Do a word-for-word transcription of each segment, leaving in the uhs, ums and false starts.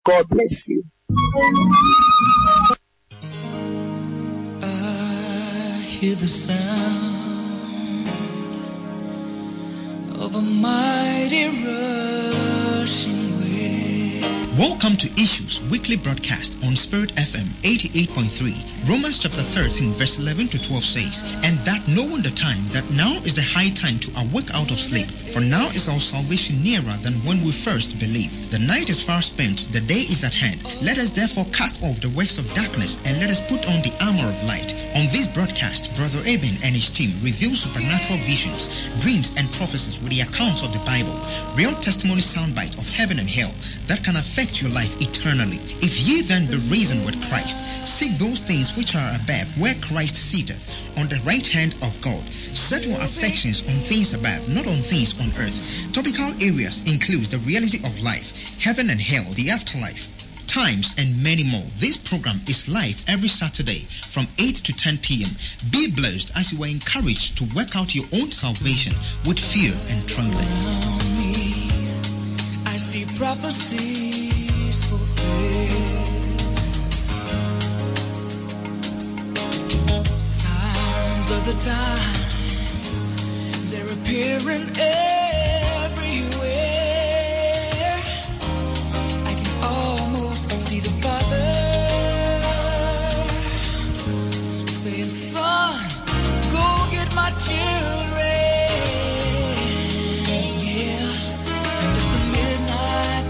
God bless you. I hear the sound of a mighty rushing wind. Welcome to Issues Weekly Broadcast on Spirit F M eighty-eight point three. Romans chapter thirteen verse eleven to twelve says, "And that knowing the time, that now is the high time to awake out of sleep. For now is our salvation nearer than when we first believed. The night is far spent, the day is at hand. Let us therefore cast off the works of darkness and let us put on the armor of light." On this broadcast, Brother Eben and his team reveal supernatural visions, dreams and prophecies with the accounts of the Bible, real testimony soundbite of heaven and hell that can affect your life eternally. If ye then be risen with Christ, seek those things which are above, where Christ sitteth on the right hand of God. Set your affections on things above, not on things on earth. Topical areas include the reality of life, heaven and hell, the afterlife, times, and many more. This program is live every Saturday from eight to ten p.m. Be blessed as you are encouraged to work out your own salvation with fear and trembling. Around me, I see prophecies fulfilled. Signs of the times, they're appearing everywhere. I can almost see the Father saying, "Son, go get my children." Yeah, and at the midnight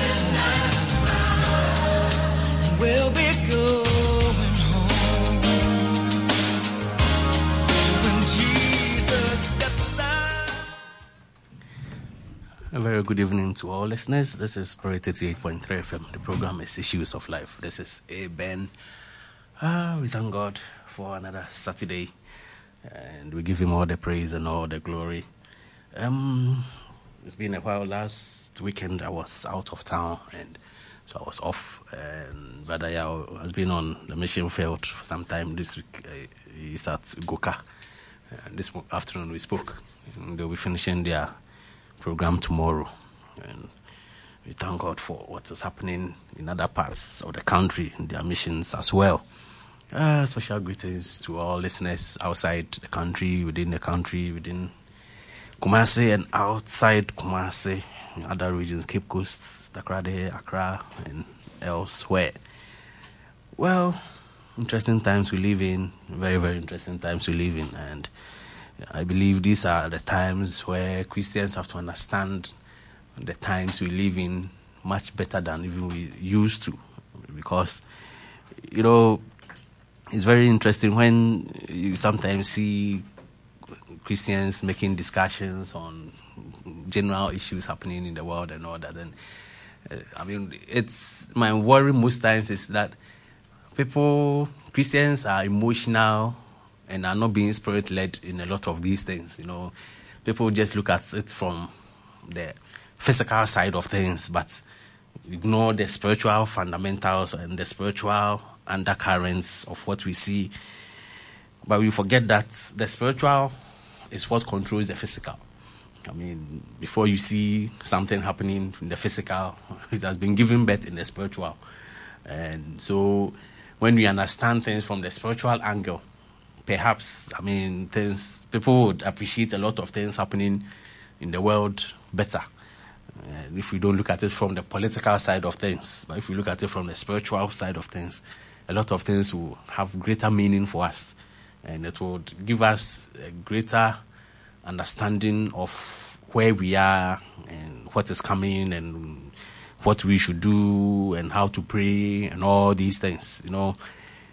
cry, we'll be going home when Jesus steps out. A very good evening to all listeners. This is Spirit eighty-eight point three F M. The program is Issues of Life. This is Eben. Ah, we thank God for another Saturday, and we give Him all the praise and all the glory. Um, it's been a while. Last weekend I was out of town, and so I was off. And Brother Yao has been on the mission field for some time. This week uh, he's at Goka. And this afternoon we spoke. And they'll be finishing their program tomorrow, and we thank God for what is happening in other parts of the country, in their missions as well. Uh, special greetings to all listeners outside the country, within the country, within Kumasi and outside Kumasi, in other regions, Cape Coast, Takrade, Accra, and elsewhere. Well, interesting times we live in, very, very interesting times we live in, and I believe these are the times where Christians have to understand the times we live in much better than even we used to. Because, you know, it's very interesting when you sometimes see Christians making discussions on general issues happening in the world and all that. And uh, I mean, it's my worry most times is that people, Christians are emotional and are not being spirit-led in a lot of these things. You know, people just look at it from the physical side of things, but ignore the spiritual fundamentals and the spiritual undercurrents of what we see. But we forget that the spiritual is what controls the physical. I mean, before you see something happening in the physical, it has been given birth in the spiritual. And so when we understand things from the spiritual angle, perhaps, I mean, things, people would appreciate a lot of things happening in the world better. Uh, if we don't look at it from the political side of things, but if we look at it from the spiritual side of things, a lot of things will have greater meaning for us. And it would give us a greater understanding of where we are and what is coming and what we should do and how to pray and all these things, you know.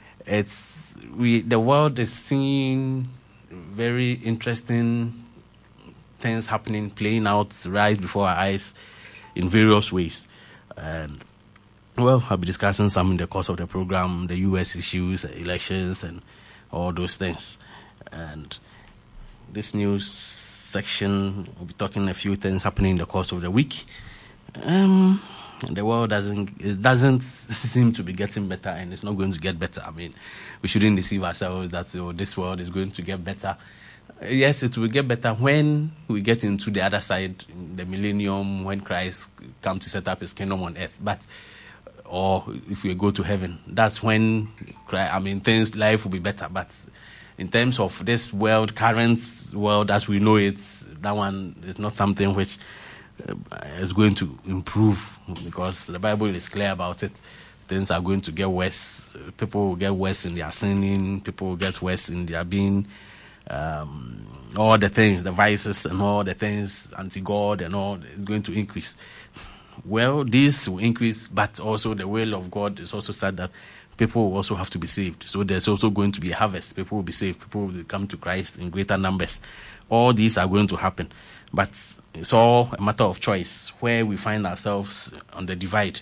It's we the world is seeing very interesting things happening, playing out right before our eyes in various ways. And well, I'll be discussing some in the course of the program, the U S issues, the elections, and all those things. And this news section, we'll be talking a few things happening in the course of the week. Um. The world doesn't it doesn't seem to be getting better, and it's not going to get better. I mean, we shouldn't deceive ourselves that oh, this world is going to get better. Yes, it will get better when we get into the other side, the millennium, when Christ comes to set up his kingdom on earth. But or if we go to heaven. That's when, I mean, things, life will be better. But in terms of this world, current world as we know it, that one is not something which uh, is going to improve, because the Bible is clear about it. Things are going to get worse. People will get worse in their sinning. People will get worse in their being. Um, all the things, the vices and all the things, anti-God and all, is going to increase. Well, this will increase, but also the will of God is also said that people will also have to be saved. So there's also going to be a harvest. People will be saved. People will come to Christ in greater numbers. All these are going to happen. But it's all a matter of choice. Where we find ourselves on the divide,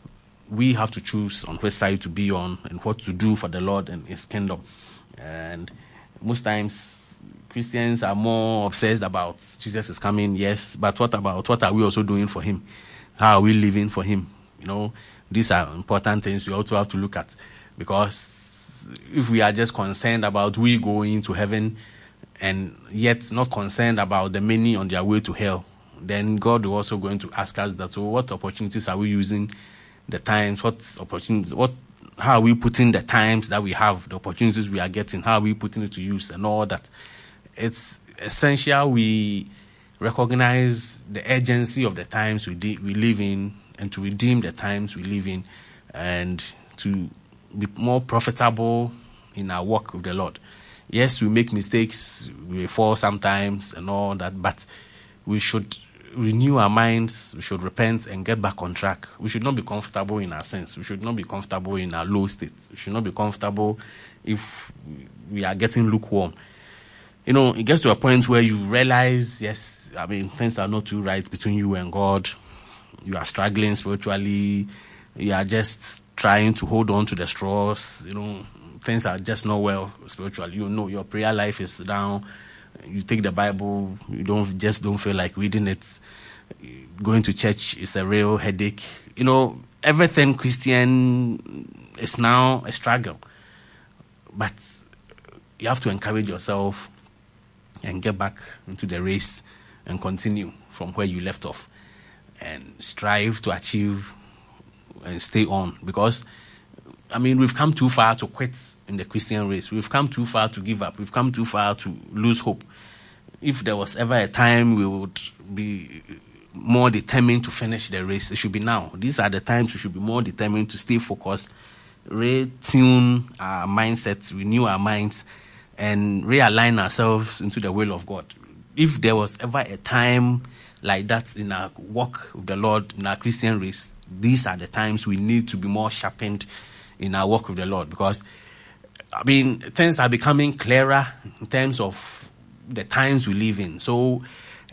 we have to choose on which side to be on and what to do for the Lord and His kingdom. And most times, Christians are more obsessed about Jesus is coming, yes, but what about, what are we also doing for Him? How are we living for Him? You know, these are important things we also have to look at, because if we are just concerned about we going to heaven and yet not concerned about the many on their way to hell, then God will also going to ask us that, so what opportunities are we using, the times, what opportunities, what, how are we putting the times that we have, the opportunities we are getting, how are we putting it to use and all that. It's essential we recognize the urgency of the times we de- we live in, and to redeem the times we live in, and to be more profitable in our walk with the Lord. Yes, we make mistakes, we fall sometimes and all that, but we should renew our minds, we should repent and get back on track. We should not be comfortable in our sins. We should not be comfortable in our low state. We should not be comfortable if we are getting lukewarm. You know, it gets to a point where you realize, yes, I mean, things are not too right between you and God. You are struggling spiritually. You are just trying to hold on to the straws. You know, things are just not well spiritually. You know, your prayer life is down. You take the Bible, you don't just don't feel like reading it. Going to church is a real headache. You know, everything Christian is now a struggle. But you have to encourage yourself and get back into the race and continue from where you left off and strive to achieve and stay on. Because, I mean, we've come too far to quit in the Christian race. We've come too far to give up. We've come too far to lose hope. If there was ever a time we would be more determined to finish the race, it should be now. These are the times we should be more determined to stay focused, retune our mindsets, renew our minds, and realign ourselves into the will of God. If there was ever a time like that in our walk with the Lord, in our Christian race, these are the times we need to be more sharpened in our walk with the Lord. Because, I mean, things are becoming clearer in terms of the times we live in. So,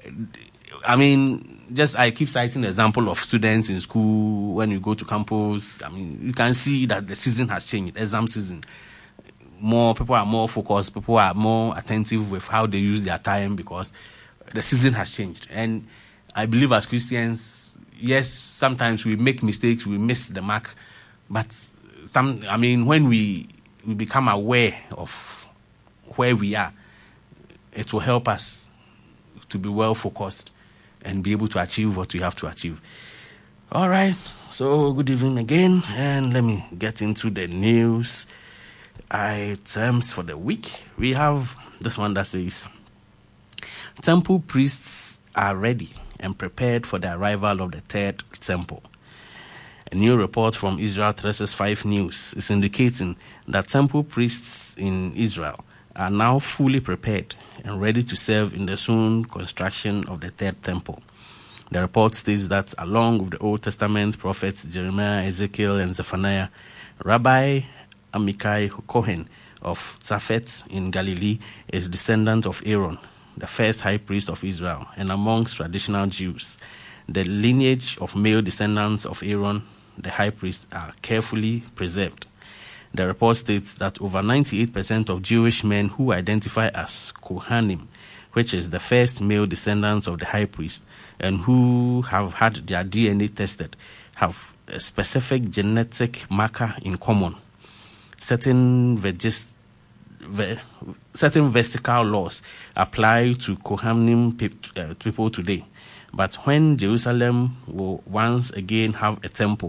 I mean, just I keep citing the example of students in school. When you go to campus, I mean, you can see that the season has changed, exam season. More people are more focused, people are more attentive with how they use their time, because the season has changed. And I believe as Christians, yes, sometimes we make mistakes, we miss the mark, but some, I mean, when we we become aware of where we are, it will help us to be well focused and be able to achieve what we have to achieve. All right, so good evening again, and let me get into the news items for the week. We have this one that says, temple priests are ready and prepared for the arrival of the third temple. A new report from Israel three sixty-five News is indicating that temple priests in Israel are now fully prepared and ready to serve in the soon construction of the third temple. The report states that along with the Old Testament prophets Jeremiah, Ezekiel, and Zephaniah, Rabbi Amichai Cohen of Tzafet in Galilee is descendant of Aaron, the first high priest of Israel, and amongst traditional Jews, the lineage of male descendants of Aaron, the high priest, are carefully preserved. The report states that over ninety-eight percent of Jewish men who identify as Kohanim, which is the first male descendants of the high priest, and who have had their D N A tested, have a specific genetic marker in common. Certain vegis, ve, certain vestigial laws apply to Kohanim pe, uh, people today. But when Jerusalem will once again have a temple,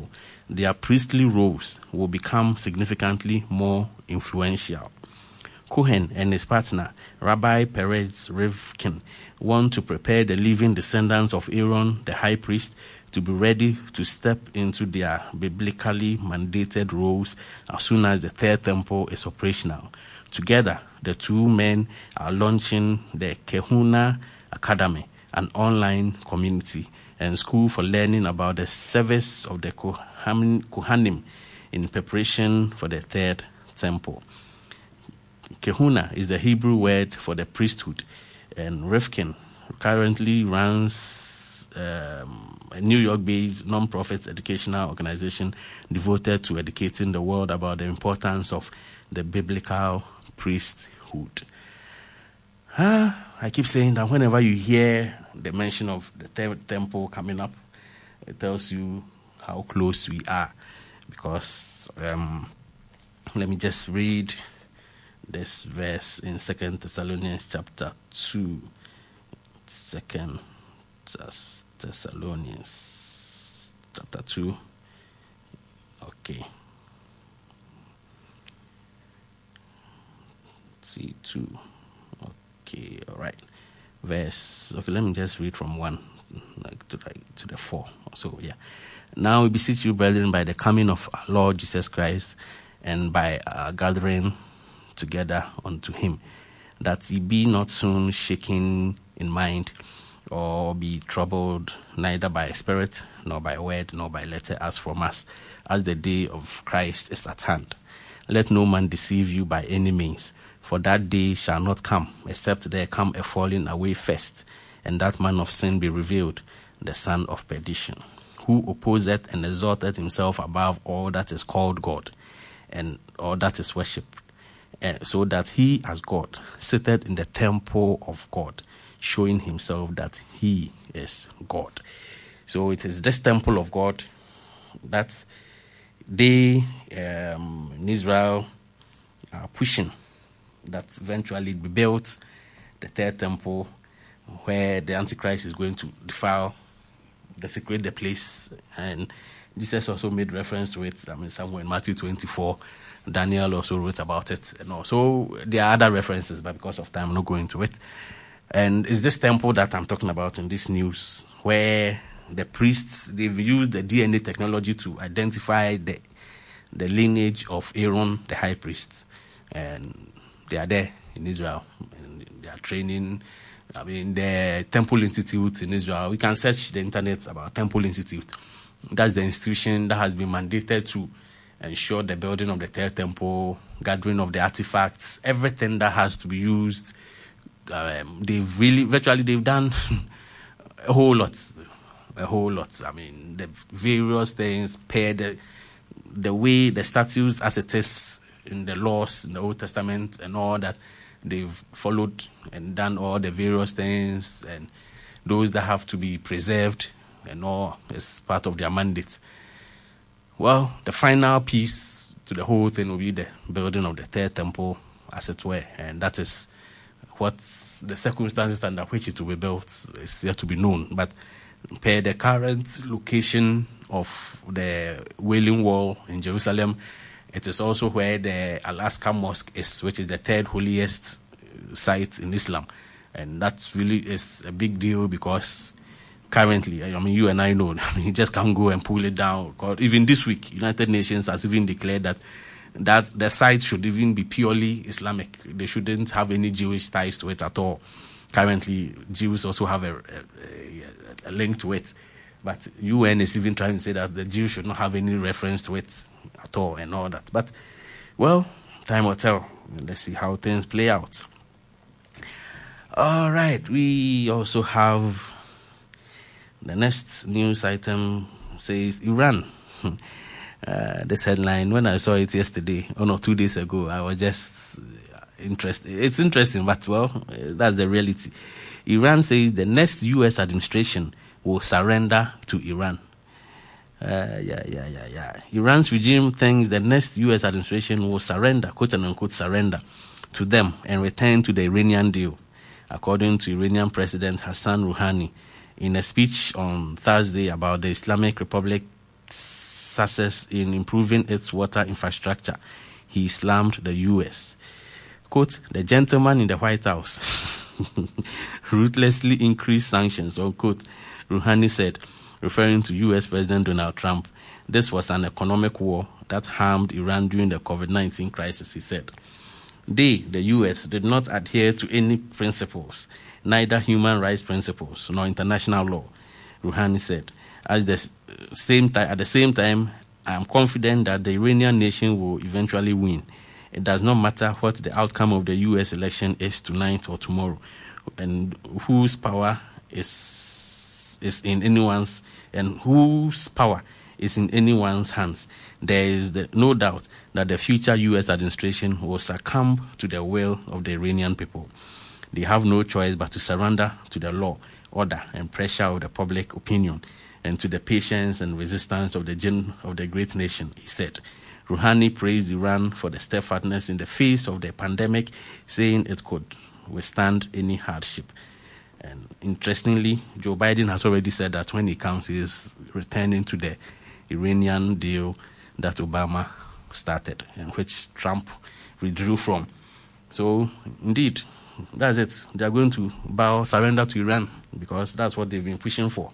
their priestly roles will become significantly more influential. Cohen and his partner, Rabbi Perez Rivkin, want to prepare the living descendants of Aaron, the high priest, to be ready to step into their biblically mandated roles as soon as the third temple is operational. Together, the two men are launching the Kehuna Academy, an online community and school for learning about the service of the Kohanim in preparation for the third temple. Kehuna is the Hebrew word for the priesthood, and Rifkin currently runs um, a New York-based non-profit educational organization devoted to educating the world about the importance of the biblical priesthood. Ah, I keep saying that whenever you hear the mention of the third temple coming up, it tells you how close we are. Because um, let me just read this verse in Second Thessalonians chapter two. Second Thessalonians chapter two. Okay. See two. Okay, all right. Verse. Okay, let me just read from one like to like, to the four. So yeah. Now we beseech you, brethren, by the coming of our Lord Jesus Christ, and by our gathering together unto him, that ye be not soon shaken in mind, or be troubled, neither by spirit, nor by word, nor by letter, as from us, as the day of Christ is at hand. Let no man deceive you by any means, for that day shall not come, except there come a falling away first, and that man of sin be revealed, the son of perdition, who opposeth and exalteth himself above all that is called God, and all that is worshipped, uh, so that he as God sitteth in the temple of God, showing himself that he is God. So it is this temple of God that they um, in Israel are pushing, that eventually be built, the third temple, where the Antichrist is going to defile, desecrate the place. And Jesus also made reference to it, I mean, somewhere in Matthew twenty-four. Daniel also wrote about it. And also, there are other references, but because of time, I'm not going into it. And it's this temple that I'm talking about in this news, where the priests, they've used the D N A technology to identify the the lineage of Aaron, the high priest. And they are there in Israel. And they are training. I mean, the Temple Institute in Israel. We can search the internet about Temple Institute. That's the institution that has been mandated to ensure the building of the third temple, gathering of the artifacts, everything that has to be used. Um, they've really, virtually, they've done a whole lot. A whole lot. I mean, the various things, pair the, the way the statutes as it is in the laws, in the Old Testament and all that, they've followed and done all the various things, and those that have to be preserved and all is part of their mandate. Well, the final piece to the whole thing will be the building of the third temple, as it were, and that is what the circumstances under which it will be built is yet to be known. But per the current location of the Wailing Wall in Jerusalem, it is also where the Al-Aqsa Mosque is, which is the third holiest site in Islam. And that really is a big deal because currently, I mean, you and I know, I mean, you just can't go and pull it down. Even this week, United Nations has even declared that that the site should even be purely Islamic. They shouldn't have any Jewish ties to it at all. Currently, Jews also have a, a, a link to it. But U N is even trying to say that the Jews should not have any reference to it at all and all that. But, well, time will tell. Let's see how things play out. All right, we also have the next news item says Iran. Uh, this headline, when I saw it yesterday, or no, two days ago, I was just interested. It's interesting, but well, that's the reality. Iran says the next U S administration will surrender to Iran. Uh, yeah, yeah, yeah, yeah. Iran's regime thinks the next U S administration will surrender, quote unquote, surrender to them and return to the Iranian deal, according to Iranian President Hassan Rouhani in a speech on Thursday about the Islamic Republic's success in improving its water infrastructure, he slammed the U S. Quote, the gentleman in the White House ruthlessly increased sanctions, unquote, Rouhani said, referring to U S President Donald Trump. This was an economic war that harmed Iran during the COVID nineteen crisis, he said. They, the U S, did not adhere to any principles, neither human rights principles nor international law, Rouhani said. At the same time, at the same time, I am confident that the Iranian nation will eventually win. It does not matter what the outcome of the U S election is tonight or tomorrow, and whose power is is in anyone's and whose power is in anyone's hands. There is the, no doubt that the future U S administration will succumb to the will of the Iranian people. They have no choice but to surrender to the law, order, and pressure of the public opinion, and to the patience and resistance of the gen- of the great nation, he said. Rouhani praised Iran for the steadfastness in the face of the pandemic, saying it could withstand any hardship. And interestingly, Joe Biden has already said that when he comes, he is returning to the Iranian deal that Obama started and which Trump withdrew from. So, indeed, that's it. They are going to bow, surrender to Iran because that's what they've been pushing for.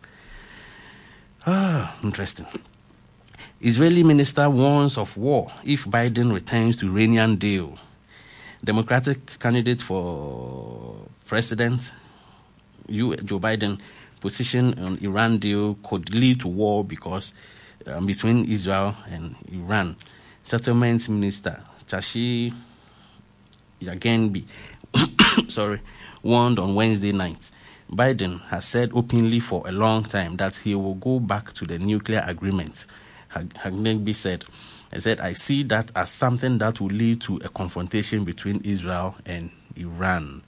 Ah, interesting. Israeli minister warns of war if Biden returns to Iranian deal. Democratic candidate for president, Joe Biden, position on Iran deal could lead to war because um, between Israel and Iran. Settlement Minister Chashi Yagenbi, sorry, warned on Wednesday night. Biden has said openly for a long time that he will go back to the nuclear agreement. Yagenbi said, I said, I see that as something that will lead to a confrontation between Israel and Iran.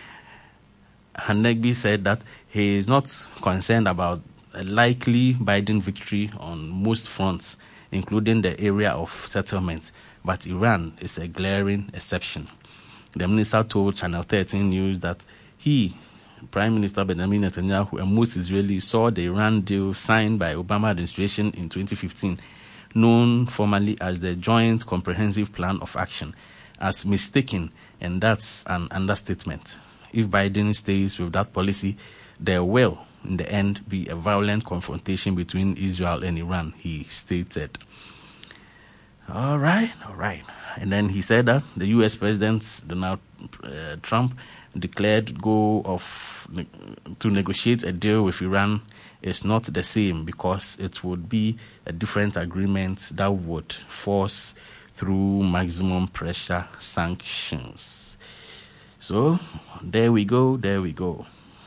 Hanegbi said that he is not concerned about a likely Biden victory on most fronts, including the area of settlement, but Iran is a glaring exception. The minister told Channel thirteen News that he, Prime Minister Benjamin Netanyahu, and most Israelis saw the Iran deal signed by Obama administration in twenty fifteen, known formally as the Joint Comprehensive Plan of Action, as mistaken, and that's an understatement. If Biden stays with that policy, there will, in the end, be a violent confrontation between Israel and Iran, he stated. All right, all right. And then he said that the U S President Donald uh, Trump declared goal of ne- to negotiate a deal with Iran is not the same because it would be a different agreement that would force through maximum pressure sanctions. So, there we go, there we go.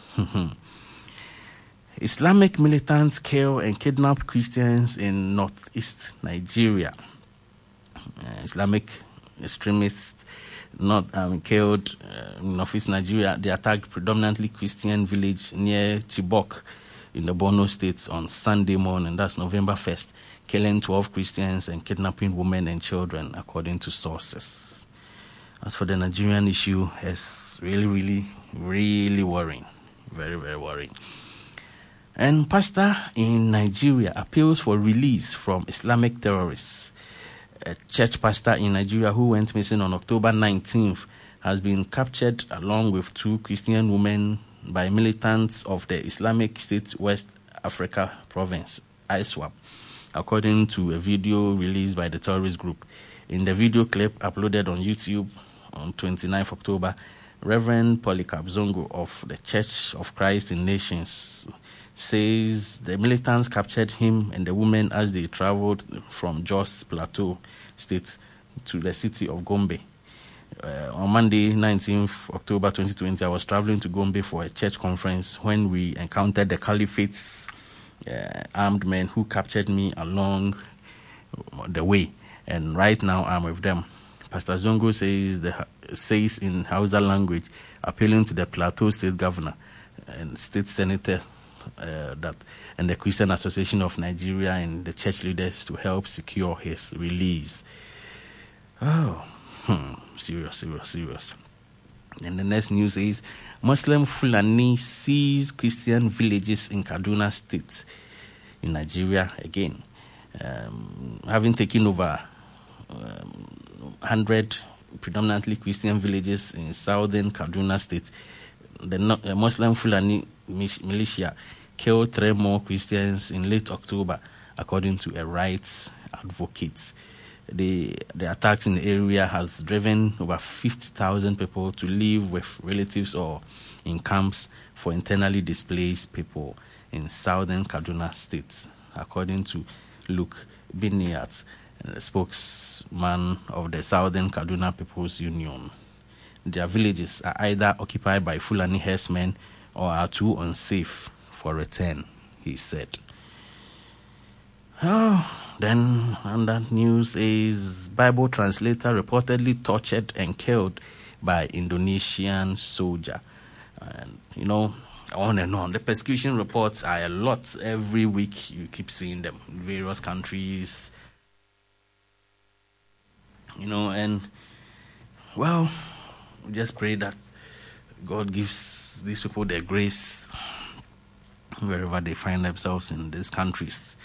Islamic militants kill and kidnap Christians in northeast Nigeria. Uh, Islamic extremists not um, killed uh, in northeast Nigeria. They attacked predominantly Christian village near Chibok in the Borno State on Sunday morning. That's November first, killing twelve Christians and kidnapping women and children, according to sources. As for the Nigerian issue, it's really, really, really worrying. Very, very worrying. And pastor in Nigeria appeals for release from Islamic terrorists. A church pastor in Nigeria who went missing on October nineteenth has been captured along with two Christian women by militants of the Islamic State West Africa Province, I SWAP, according to a video released by the terrorist group. In the video clip uploaded on YouTube on twenty-ninth of October, Reverend Polycarp Zongo of the Church of Christ in Nations says the militants captured him and the woman as they traveled from Jos Plateau State to the city of Gombe. Uh, on Monday, nineteenth of October twenty twenty, I was traveling to Gombe for a church conference when we encountered the Caliphate's uh, armed men who captured me along the way. And right now I'm with them. Pastor Zongo says the says in Hausa language, appealing to the Plateau State Governor and State Senator uh, that and the Christian Association of Nigeria and the church leaders to help secure his release. Oh, hmm, serious, serious, serious. And the next news is Muslim Fulani seize Christian villages in Kaduna State in Nigeria again. um, having taken over um, one hundred predominantly Christian villages in southern Kaduna State. The uh, Muslim Fulani militia killed three more Christians in late October, according to a rights advocate. The, the attacks in the area has driven over fifty thousand people to live with relatives or in camps for internally displaced people in southern Kaduna State, according to Luke Biniat, the spokesman of the Southern Kaduna People's Union. Their villages are either occupied by Fulani herdsmen or are too unsafe for return, he said. Oh, then on that news is Bible translator reportedly tortured and killed by Indonesian soldier. And, you know, on and on. The persecution reports are a lot. Every week you keep seeing them in various countries. You know, and, well, we just pray that God gives these people their grace wherever they find themselves in these countries.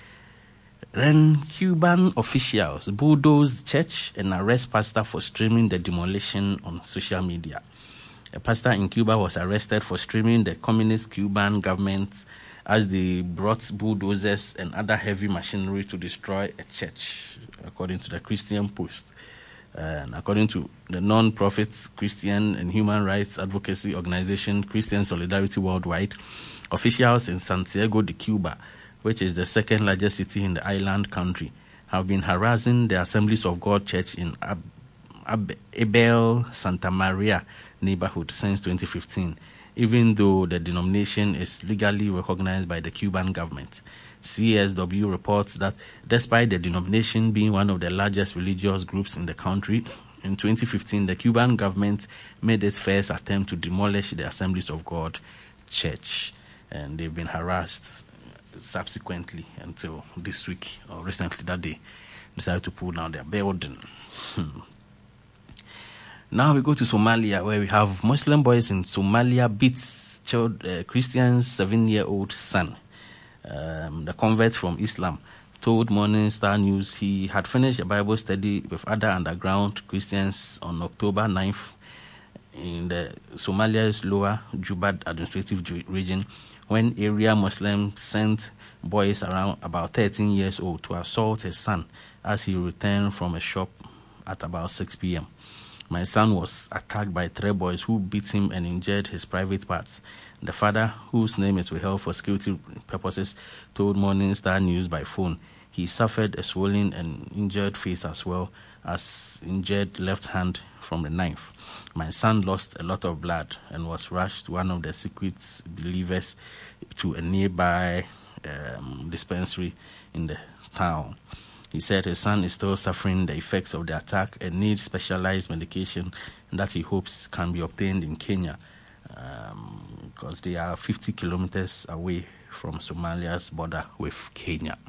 Then Cuban officials bulldoze church and arrest pastor for streaming the demolition on social media. A pastor in Cuba was arrested for streaming the communist Cuban government as they brought bulldozers and other heavy machinery to destroy a church, according to the Christian Post. And according to the non-profit Christian and human rights advocacy organization Christian Solidarity Worldwide, officials in Santiago de Cuba, which is the second largest city in the island country, have been harassing the Assemblies of God Church in Ab- Ab- Abel Santa Maria neighborhood since twenty fifteen, even though the denomination is legally recognized by the Cuban government. C S W reports that despite the denomination being one of the largest religious groups in the country, in twenty fifteen, the Cuban government made its first attempt to demolish the Assemblies of God Church, and they've been harassed subsequently until this week or recently that they decided to pull down their building. Hmm. Now we go to Somalia, where we have Muslim boys in Somalia beats child, uh, Christian's seven-year-old son. Um, the convert from Islam told Morning Star News he had finished a Bible study with other underground Christians on October ninth in the Somalia's lower Juba administrative region, when area Muslims sent boys around about thirteen years old to assault his son as he returned from a shop at about six p.m. My son was attacked by three boys who beat him and injured his private parts. The father, whose name is withheld for security purposes, told Morning Star News by phone he suffered a swollen and injured face as well as injured left hand from the knife. My son lost a lot of blood and was rushed to one of the secret believers to a nearby um, dispensary in the town. He said his son is still suffering the effects of the attack and needs specialized medication that he hopes can be obtained in Kenya, um, because they are fifty kilometers away from Somalia's border with Kenya.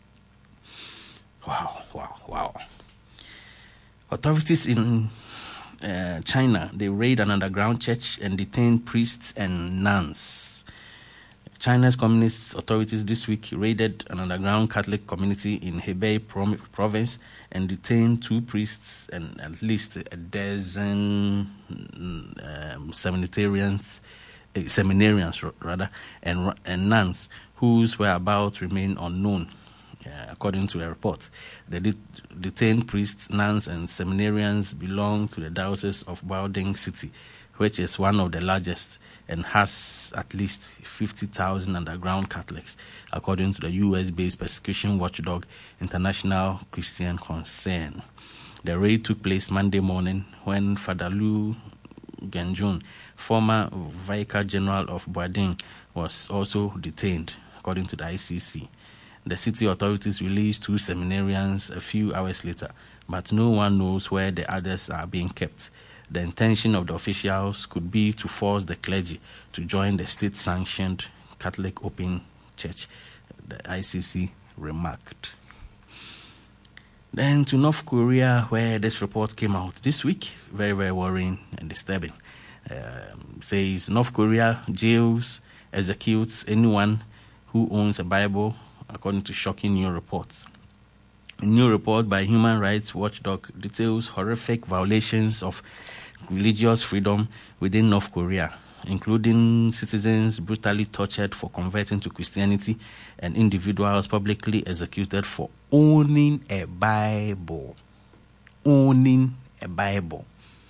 Wow, wow, wow. Authorities in uh, China, they raid an underground church and detain priests and nuns. China's communist authorities this week raided an underground Catholic community in Hebei province and detained two priests and at least a dozen um, seminarians, uh, seminarians rather, and, and nuns whose whereabouts remain unknown. Uh, according to a report, the det- detained priests, nuns, and seminarians belong to the Diocese of Baoding City, which is one of the largest and has at least fifty thousand underground Catholics, according to the U S-based persecution watchdog International Christian Concern. The raid took place Monday morning when Father Lu Genjun, former Vicar General of Baoding, was also detained, according to the I C C. The city authorities released two seminarians a few hours later, but no one knows where the others are being kept. The intention of the officials could be to force the clergy to join the state-sanctioned Catholic Open Church, the I C C remarked. Then to North Korea, where this report came out this week, very, very worrying and disturbing. Um, says North Korea jails, executes anyone who owns a Bible, according to shocking new reports. A new report by Human Rights Watchdog details horrific violations of religious freedom within North Korea, including citizens brutally tortured for converting to Christianity and individuals publicly executed for owning a Bible. Owning a Bible.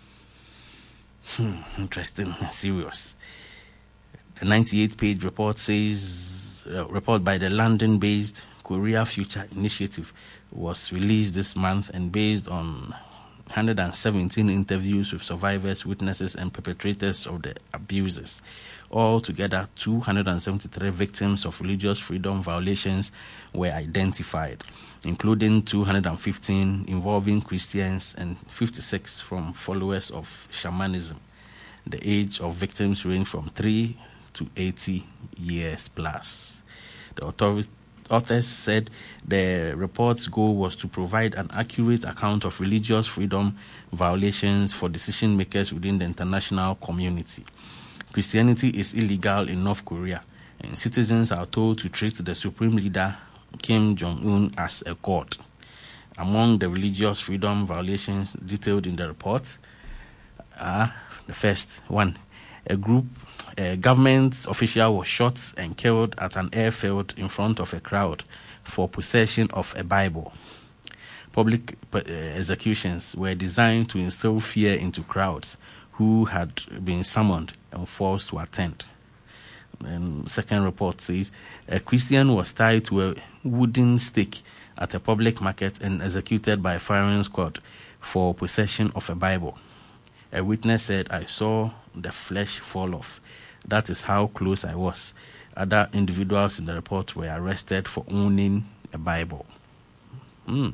Hmm, interesting and serious. The ninety-eight page report says, uh, report by the London-based Korea Future Initiative was released this month and based on one hundred seventeen interviews with survivors, witnesses, and perpetrators of the abuses. Altogether, two hundred seventy-three victims of religious freedom violations were identified, including two hundred fifteen involving Christians and fifty-six from followers of shamanism. The age of victims range from three to eighty years plus. The authorities Authors said the report's goal was to provide an accurate account of religious freedom violations for decision makers within the international community. Christianity is illegal in North Korea, and citizens are told to treat the supreme leader, Kim Jong-un, as a god. Among the religious freedom violations detailed in the report are the first one. A group, a government official was shot and killed at an airfield in front of a crowd for possession of a Bible. Public uh, executions were designed to instill fear into crowds who had been summoned and forced to attend. And second report says a Christian was tied to a wooden stake at a public market and executed by a firing squad for possession of a Bible. A witness said, "I saw the flesh fall off. That is how close I was." Other individuals in the report were arrested for owning a Bible. Mm.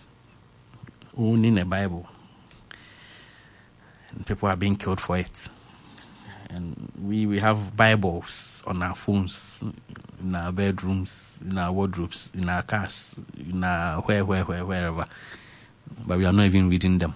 Owning a Bible. And people are being killed for it. And we, we have Bibles on our phones, in our bedrooms, in our wardrobes, in our cars, in our where, where, where, wherever. But we are not even reading them.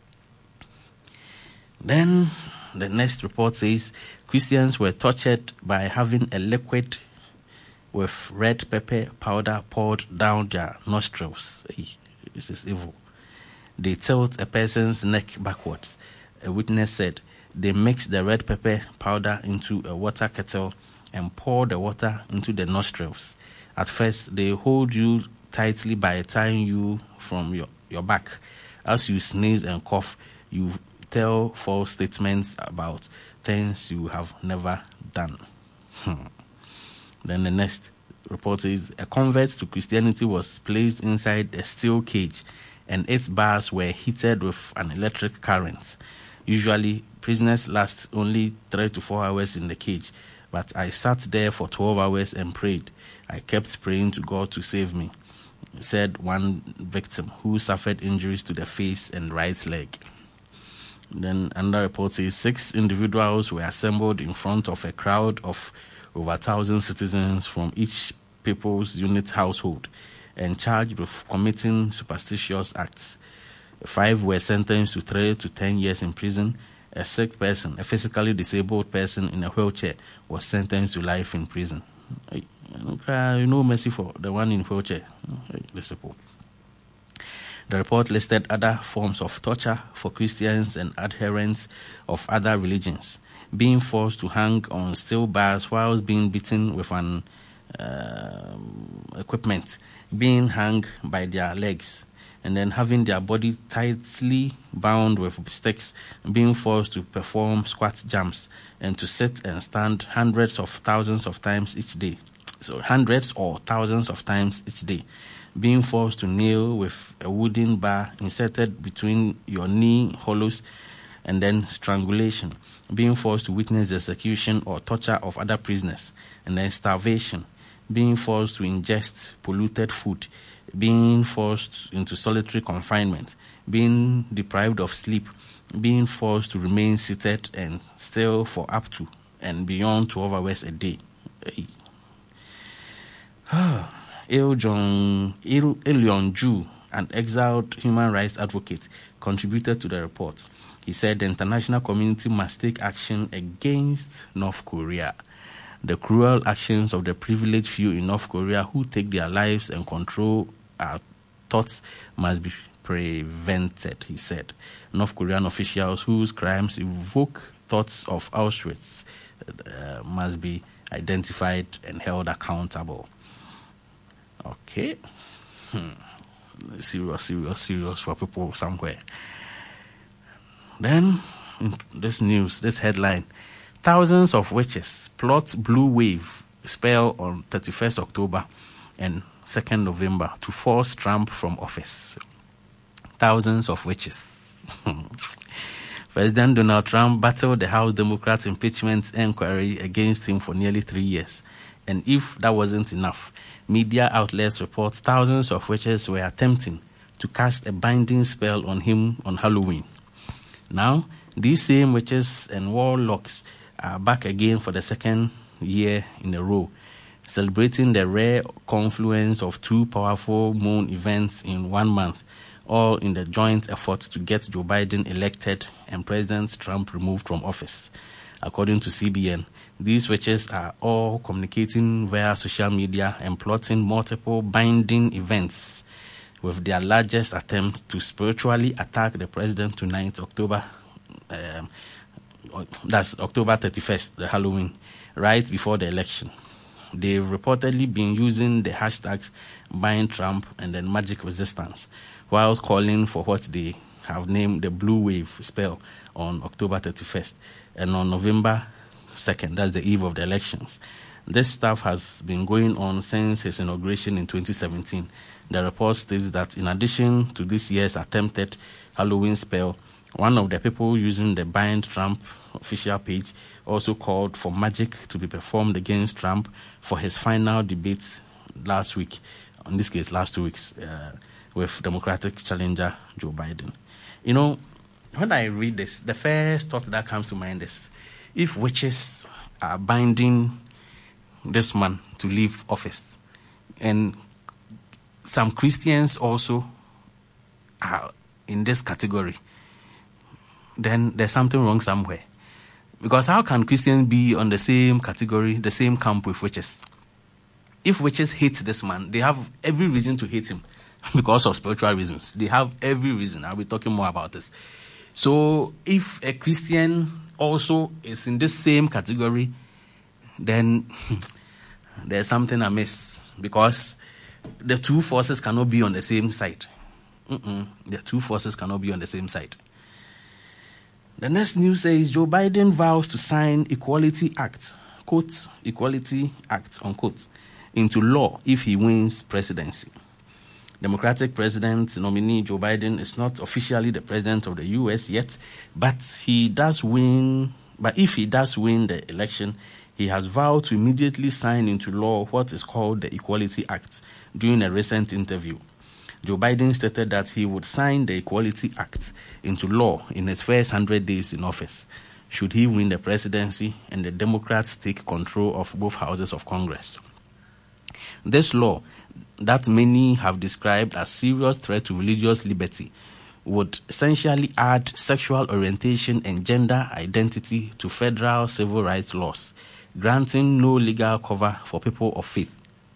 Then the next report says Christians were tortured by having a liquid with red pepper powder poured down their nostrils. This is evil. They tilt a person's neck backwards. A witness said they mix the red pepper powder into a water kettle and pour the water into the nostrils. At first, they hold you tightly by tying you from your, your back. As you sneeze and cough, you tell false statements about things you have never done. Hmm. Then the next report is a convert to Christianity was placed inside a steel cage and its bars were heated with an electric current. Usually, prisoners last only three to four hours in the cage, but I sat there for twelve hours and prayed. I kept praying to God to save me, said one victim who suffered injuries to the face and right leg. Then another report says six individuals were assembled in front of a crowd of over a thousand citizens from each People's Unit household and charged with committing superstitious acts. Five were sentenced to three to ten years in prison. A sick person, a physically disabled person in a wheelchair, was sentenced to life in prison. No mercy for the one in wheelchair. These people. The report listed other forms of torture for Christians and adherents of other religions, being forced to hang on steel bars whilst being beaten with an uh, equipment, being hung by their legs, and then having their body tightly bound with sticks, being forced to perform squat jumps, and to sit and stand hundreds of thousands of times each day. So hundreds or thousands of times each day. Being forced to kneel with a wooden bar inserted between your knee hollows, and then strangulation. Being forced to witness the execution or torture of other prisoners, and then starvation. Being forced to ingest polluted food. Being forced into solitary confinement. Being deprived of sleep. Being forced to remain seated and still for up to and beyond twelve hours a day. Hey. Il Jong Il Leon-ju, an exiled human rights advocate, contributed to the report. He said the international community must take action against North Korea. The cruel actions of the privileged few in North Korea who take their lives and control our thoughts must be prevented, he said. North Korean officials whose crimes evoke thoughts of Auschwitz uh, must be identified and held accountable. Okay. Hmm. Serious, serious, serious for people somewhere. Then, this news, this headline, thousands of witches plot blue wave spell on thirty-first October and second November to force Trump from office. Thousands of witches. President Donald Trump battled the House Democrats impeachment inquiry against him for nearly three years. And if that wasn't enough, media outlets report thousands of witches were attempting to cast a binding spell on him on Halloween. Now, these same witches and warlocks are back again for the second year in a row, celebrating the rare confluence of two powerful moon events in one month, all in the joint effort to get Joe Biden elected and President Trump removed from office. According to C B N, these witches are all communicating via social media and plotting multiple binding events, with their largest attempt to spiritually attack the president tonight, October, um, that's October thirty-first, the Halloween, right before the election. They've reportedly been using the hashtags Bind Trump and then Magic Resistance, whilst calling for what they have named the Blue Wave spell on October thirty-first and on November second, that's the eve of the elections. This stuff has been going on since his inauguration in twenty seventeen. The report states that in addition to this year's attempted Halloween spell, one of the people using the Bind Trump official page also called for magic to be performed against Trump for his final debate last week, in this case last two weeks, uh, with Democratic challenger Joe Biden. You know, when I read this, the first thought that comes to mind is, if witches are binding this man to leave office, and some Christians also are in this category, then there's something wrong somewhere. Because how can Christians be on the same category, the same camp with witches? If witches hate this man, they have every reason to hate him because of spiritual reasons. They have every reason. I'll be talking more about this. So if a Christian also is in this same category, then there's something amiss, because the two forces cannot be on the same side. Mm-mm. The two forces cannot be on the same side. The next news says Joe Biden vows to sign Equality Act, quote, Equality Act, unquote, into law if he wins presidency. Democratic President nominee Joe Biden is not officially the president of the U S yet, but he does win. But if he does win the election, he has vowed to immediately sign into law what is called the Equality Act. During a recent interview, Joe Biden stated that he would sign the Equality Act into law in his first one hundred days in office, should he win the presidency and the Democrats take control of both houses of Congress. This law, that many have described as serious threat to religious liberty, would essentially add sexual orientation and gender identity to federal civil rights laws, granting no legal cover for people of faith.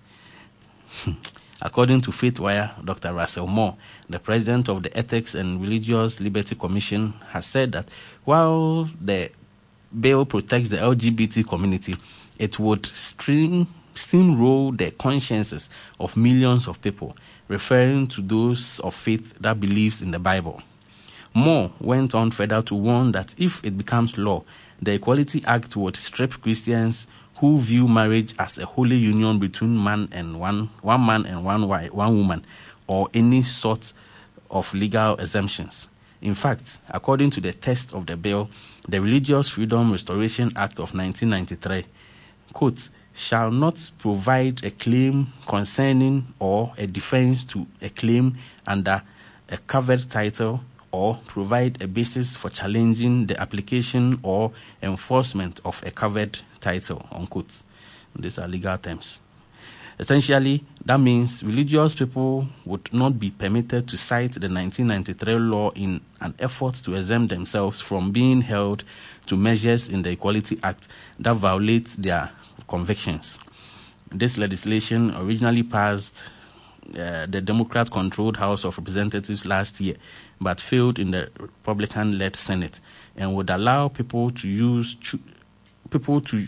According to FaithWire, Doctor Russell Moore, the president of the Ethics and Religious Liberty Commission, has said that while the bill protects the L G B T community, it would stream, steamroll the consciences of millions of people, referring to those of faith that believes in the Bible. Moore went on further to warn that if it becomes law, the Equality Act would strip Christians who view marriage as a holy union between man and one, one man and one wife, one woman, or any sort of legal exemptions. In fact, according to the text of the bill, the Religious Freedom Restoration Act of nineteen ninety-three, quote, shall not provide a claim concerning or a defense to a claim under a covered title, or provide a basis for challenging the application or enforcement of a covered title, unquote. These are legal terms. Essentially, that means religious people would not be permitted to cite the nineteen ninety-three law in an effort to exempt themselves from being held to measures in the Equality Act that violate their convictions. This legislation originally passed uh, the Democrat-controlled House of Representatives last year, but failed in the Republican-led Senate, and would allow people to use cho- people to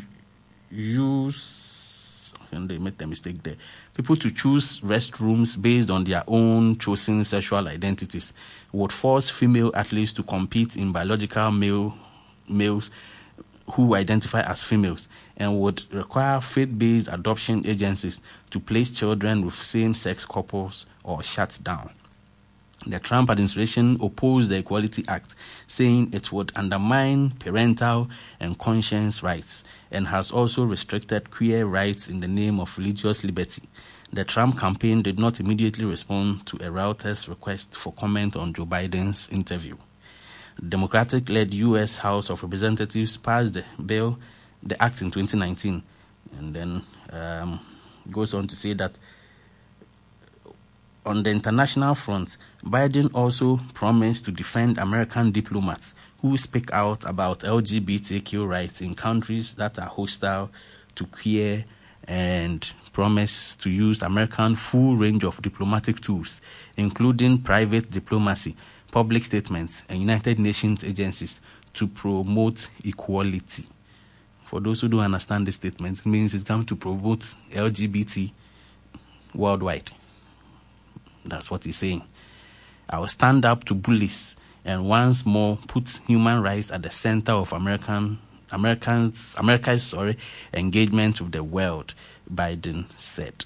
use. And they made the mistake there. People to choose restrooms based on their own chosen sexual identities would force female athletes to compete in biological male males who identify as females, and would require faith-based adoption agencies to place children with same-sex couples or shut down. The Trump administration opposed the Equality Act, saying it would undermine parental and conscience rights, and has also restricted queer rights in the name of religious liberty. The Trump campaign did not immediately respond to a Reuters request for comment on Joe Biden's interview. The Democratic-led U S House of Representatives passed the bill, the act in twenty nineteen, and then um, goes on to say that on the international front, Biden also promised to defend American diplomats who speak out about L G B T Q rights in countries that are hostile to queer, and promised to use American full range of diplomatic tools, including private diplomacy, public statements, and United Nations agencies to promote equality. For those who don't understand this statement, it means it's going to promote L G B T worldwide. That's what he's saying. I will stand up to bullies and once more put human rights at the center of American Americans America's sorry engagement with the world, Biden said.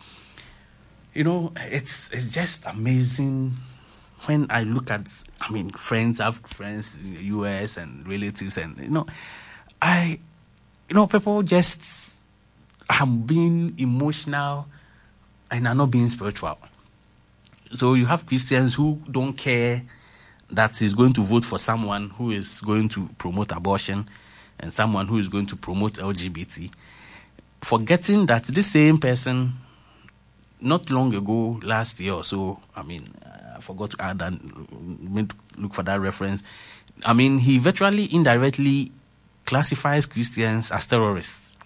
You know, it's it's just amazing when I look at, I mean, friends, I have friends in the U S and relatives, and, you know, I, you know, people just are being emotional and are not being spiritual. So you have Christians who don't care that he's going to vote for someone who is going to promote abortion and someone who is going to promote L G B T, forgetting that this same person, not long ago, last year or so, I mean, I forgot to add and look for that reference. I mean, he virtually indirectly classifies Christians as terrorists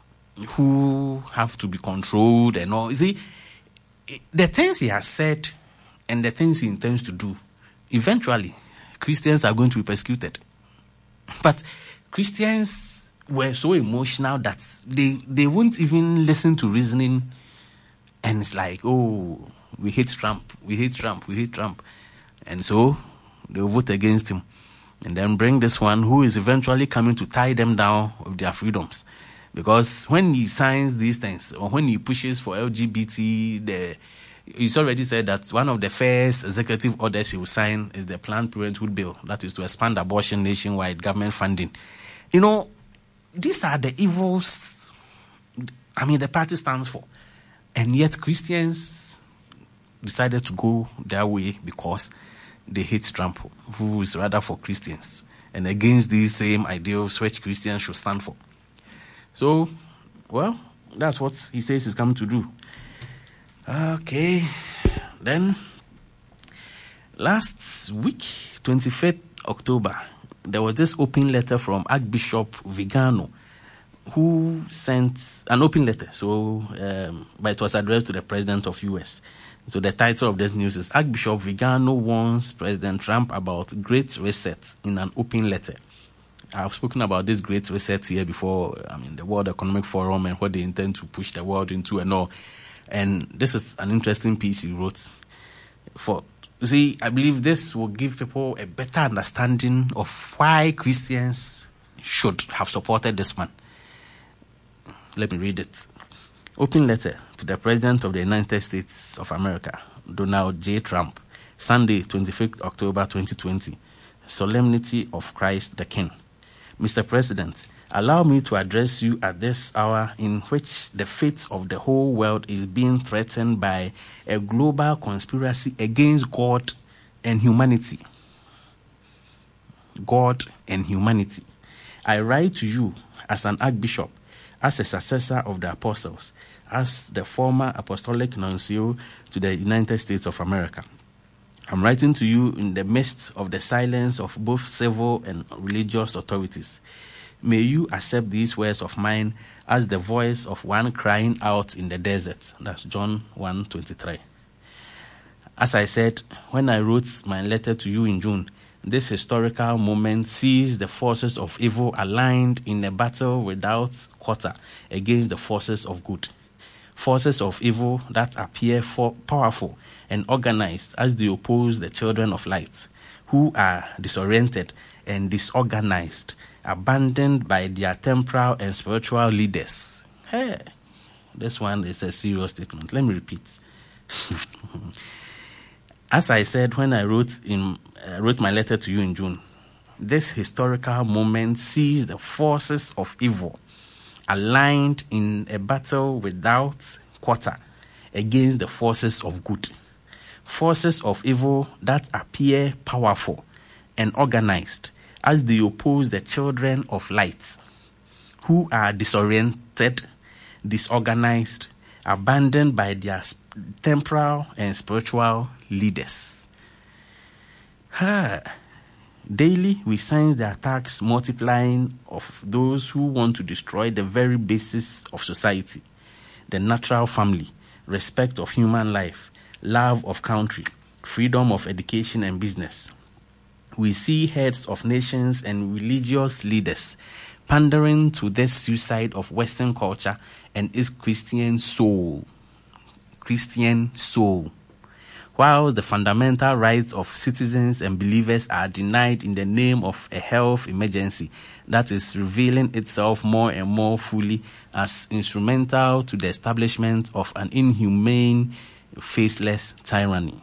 who have to be controlled and all. You see, the things he has said and the things he intends to do, eventually, Christians are going to be persecuted. But Christians were so emotional that they, they won't even listen to reasoning, and it's like, oh, we hate Trump, we hate Trump, we hate Trump. And so they'll vote against him. And then bring this one who is eventually coming to tie them down with their freedoms. Because when he signs these things, or when he pushes for L G B T, the, he's already said that one of the first executive orders he will sign is the Planned Parenthood bill. That is to expand abortion nationwide, government funding. You know, these are the evils, I mean, the party stands for. And yet Christians decided to go their way because they hate Trump, who is rather for Christians, and against these same ideals which Christians should stand for. So, well, that's what he says he's coming to do. Okay, then, last week, twenty-fifth October, there was this open letter from Archbishop Vigano, who sent an open letter, so um, but it was addressed to the President of U S. So the title of this news is Archbishop Vigano warns President Trump about Great Reset in an open letter. I've spoken about this Great Reset here before, I mean, the World Economic Forum and what they intend to push the world into and all. And this is an interesting piece he wrote. For, see, I believe this will give people a better understanding of why Christians should have supported this man. Let me read it. Open letter to the President of the United States of America, Donald J. Trump, Sunday, twenty-fifth October twenty twenty. Solemnity of Christ the King. Mister President, allow me to address you at this hour in which the fate of the whole world is being threatened by a global conspiracy against God and humanity. God and humanity. I write to you as an archbishop, as a successor of the apostles, as the former apostolic nuncio to the United States of America. I'm writing to you in the midst of the silence of both civil and religious authorities. May you accept these words of mine as the voice of one crying out in the desert. That's John one twenty-three. As I said, when I wrote my letter to you in June, this historical moment sees the forces of evil aligned in a battle without quarter against the forces of good. Forces of evil that appear for powerful and organized as they oppose the children of light, who are disoriented and disorganized, abandoned by their temporal and spiritual leaders. Hey, this one is a serious statement. Let me repeat. As I said when I wrote in uh, wrote my letter to you in June, this historical moment sees the forces of evil aligned in a battle without quarter against the forces of good. Forces of evil that appear powerful and organized as they oppose the children of light, who are disoriented, disorganized, abandoned by their temporal and spiritual leaders. Ha. Daily, we sense the attacks multiplying of those who want to destroy the very basis of society, the natural family, respect of human life, love of country, freedom of education and business. We see heads of nations and religious leaders pandering to this suicide of Western culture and its Christian soul. Christian soul. While the fundamental rights of citizens and believers are denied in the name of a health emergency that is revealing itself more and more fully as instrumental to the establishment of an inhumane, faceless tyranny.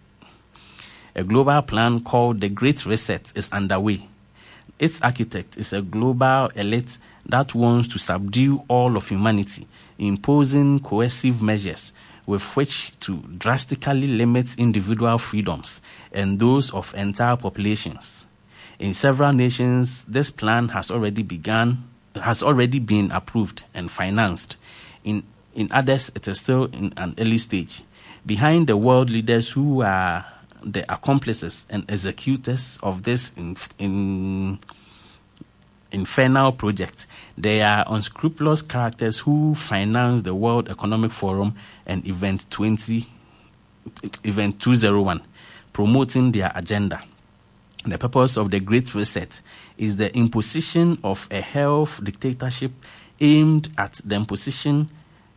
A global plan called the Great Reset is underway. Its architect is a global elite that wants to subdue all of humanity, imposing coercive measures with which to drastically limit individual freedoms and those of entire populations. In several nations, this plan has already begun, has already been approved and financed. In in others, it is still in an early stage. Behind the world leaders who are the accomplices and executors of this in, in infernal project, they are unscrupulous characters who finance the World Economic Forum and Event twenty, Event two oh one, promoting their agenda. The purpose of the Great Reset is the imposition of a health dictatorship aimed at the imposition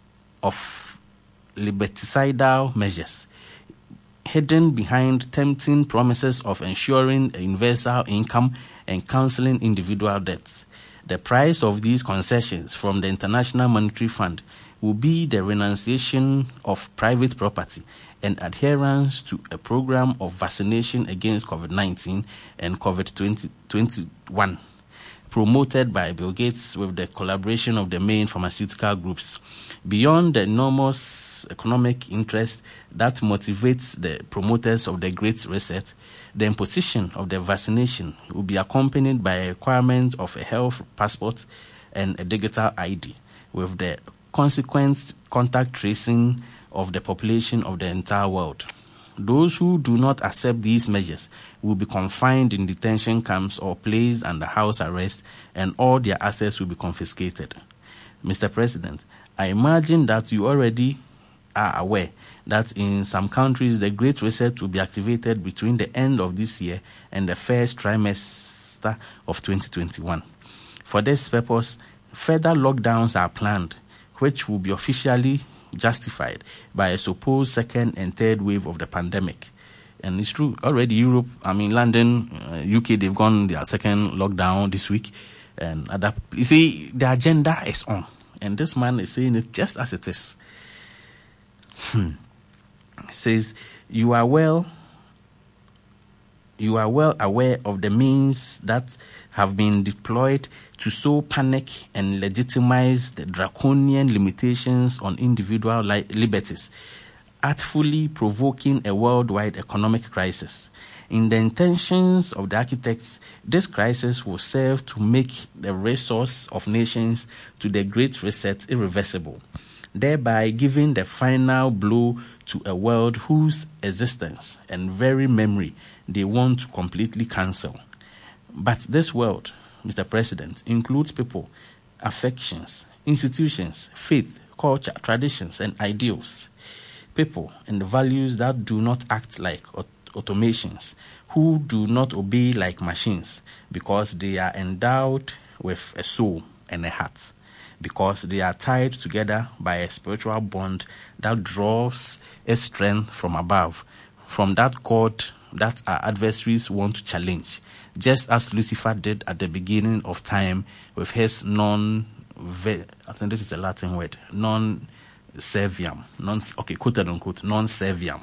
of liberticidal measures, hidden behind tempting promises of ensuring a universal income and cancelling individual debts. The price of these concessions from the International Monetary Fund will be the renunciation of private property and adherence to a program of vaccination against COVID nineteen and COVID twenty-one, promoted by Bill Gates with the collaboration of the main pharmaceutical groups. Beyond the enormous economic interest that motivates the promoters of the Great Reset, the imposition of the vaccination will be accompanied by a requirement of a health passport and a digital I D, with the consequent contact tracing of the population of the entire world. Those who do not accept these measures will be confined in detention camps or placed under house arrest, and all their assets will be confiscated. Mister President, I imagine that you already are aware that in some countries the Great Reset will be activated between the end of this year and the first trimester of twenty twenty-one. For this purpose, further lockdowns are planned, which will be officially justified by a supposed second and third wave of the pandemic. And it's true, already Europe, I mean London, uh, U K, they've gone their second lockdown this week. And other, you see, the agenda is on. And this man is saying it just as it is. Hmm. It says, you are well, you are well aware of the means that have been deployed to sow panic and legitimize the draconian limitations on individual li- liberties, artfully provoking a worldwide economic crisis. In the intentions of the architects, this crisis will serve to make the resource of nations to the Great Reset irreversible, thereby giving the final blow to a world whose existence and very memory they want to completely cancel. But this world, Mister President, includes people, affections, institutions, faith, culture, traditions, and ideals. people and the values that do not act like automations, who do not obey like machines, because they are endowed with a soul and a heart, because they are tied together by a spiritual bond that draws its strength from above, from that God that our adversaries want to challenge, just as Lucifer did at the beginning of time with his non, I think this is a Latin word, non-serviam, non, okay, quote unquote, non-serviam.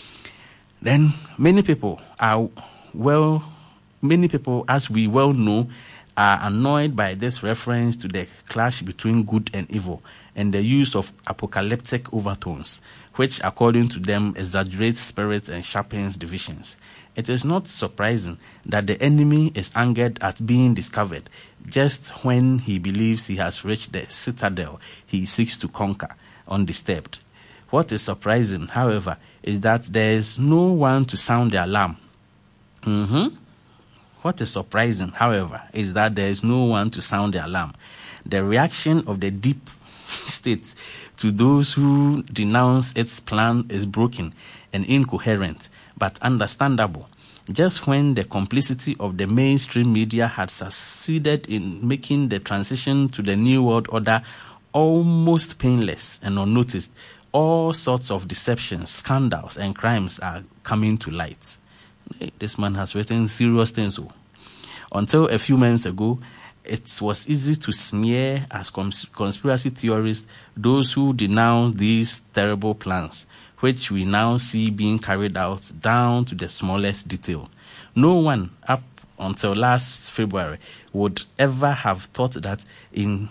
Then many people are well, many people, as we well know, are annoyed by this reference to the clash between good and evil and the use of apocalyptic overtones, which according to them exaggerates spirits and sharpens divisions. It is not surprising that the enemy is angered at being discovered just when he believes he has reached the citadel he seeks to conquer undisturbed. What is surprising, however, is that there is no one to sound the alarm. Mm-hmm. What is surprising, however, is that there is no one to sound the alarm. The reaction of the deep state to those who denounce its plan is broken and incoherent, but understandable. Just when the complicity of the mainstream media had succeeded in making the transition to the New World Order almost painless and unnoticed, all sorts of deceptions, scandals, and crimes are coming to light. This man has written serious things. So. Until a few months ago, it was easy to smear as cons- conspiracy theorists those who denounce these terrible plans, which we now see being carried out down to the smallest detail. No one, up until last February, would ever have thought that in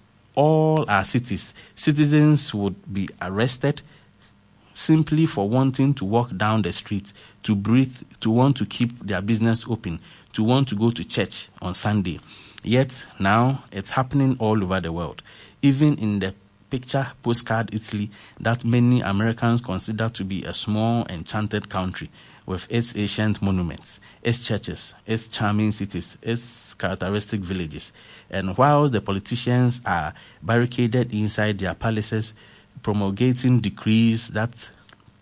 all our cities, citizens would be arrested simply for wanting to walk down the street, to breathe, to want to keep their business open, to want to go to church on Sunday. Yet now it's happening all over the world, even in the picture postcard Italy that many Americans consider to be a small enchanted country with its ancient monuments, its churches, its charming cities, its characteristic villages. And while the politicians are barricaded inside their palaces, promulgating decrees that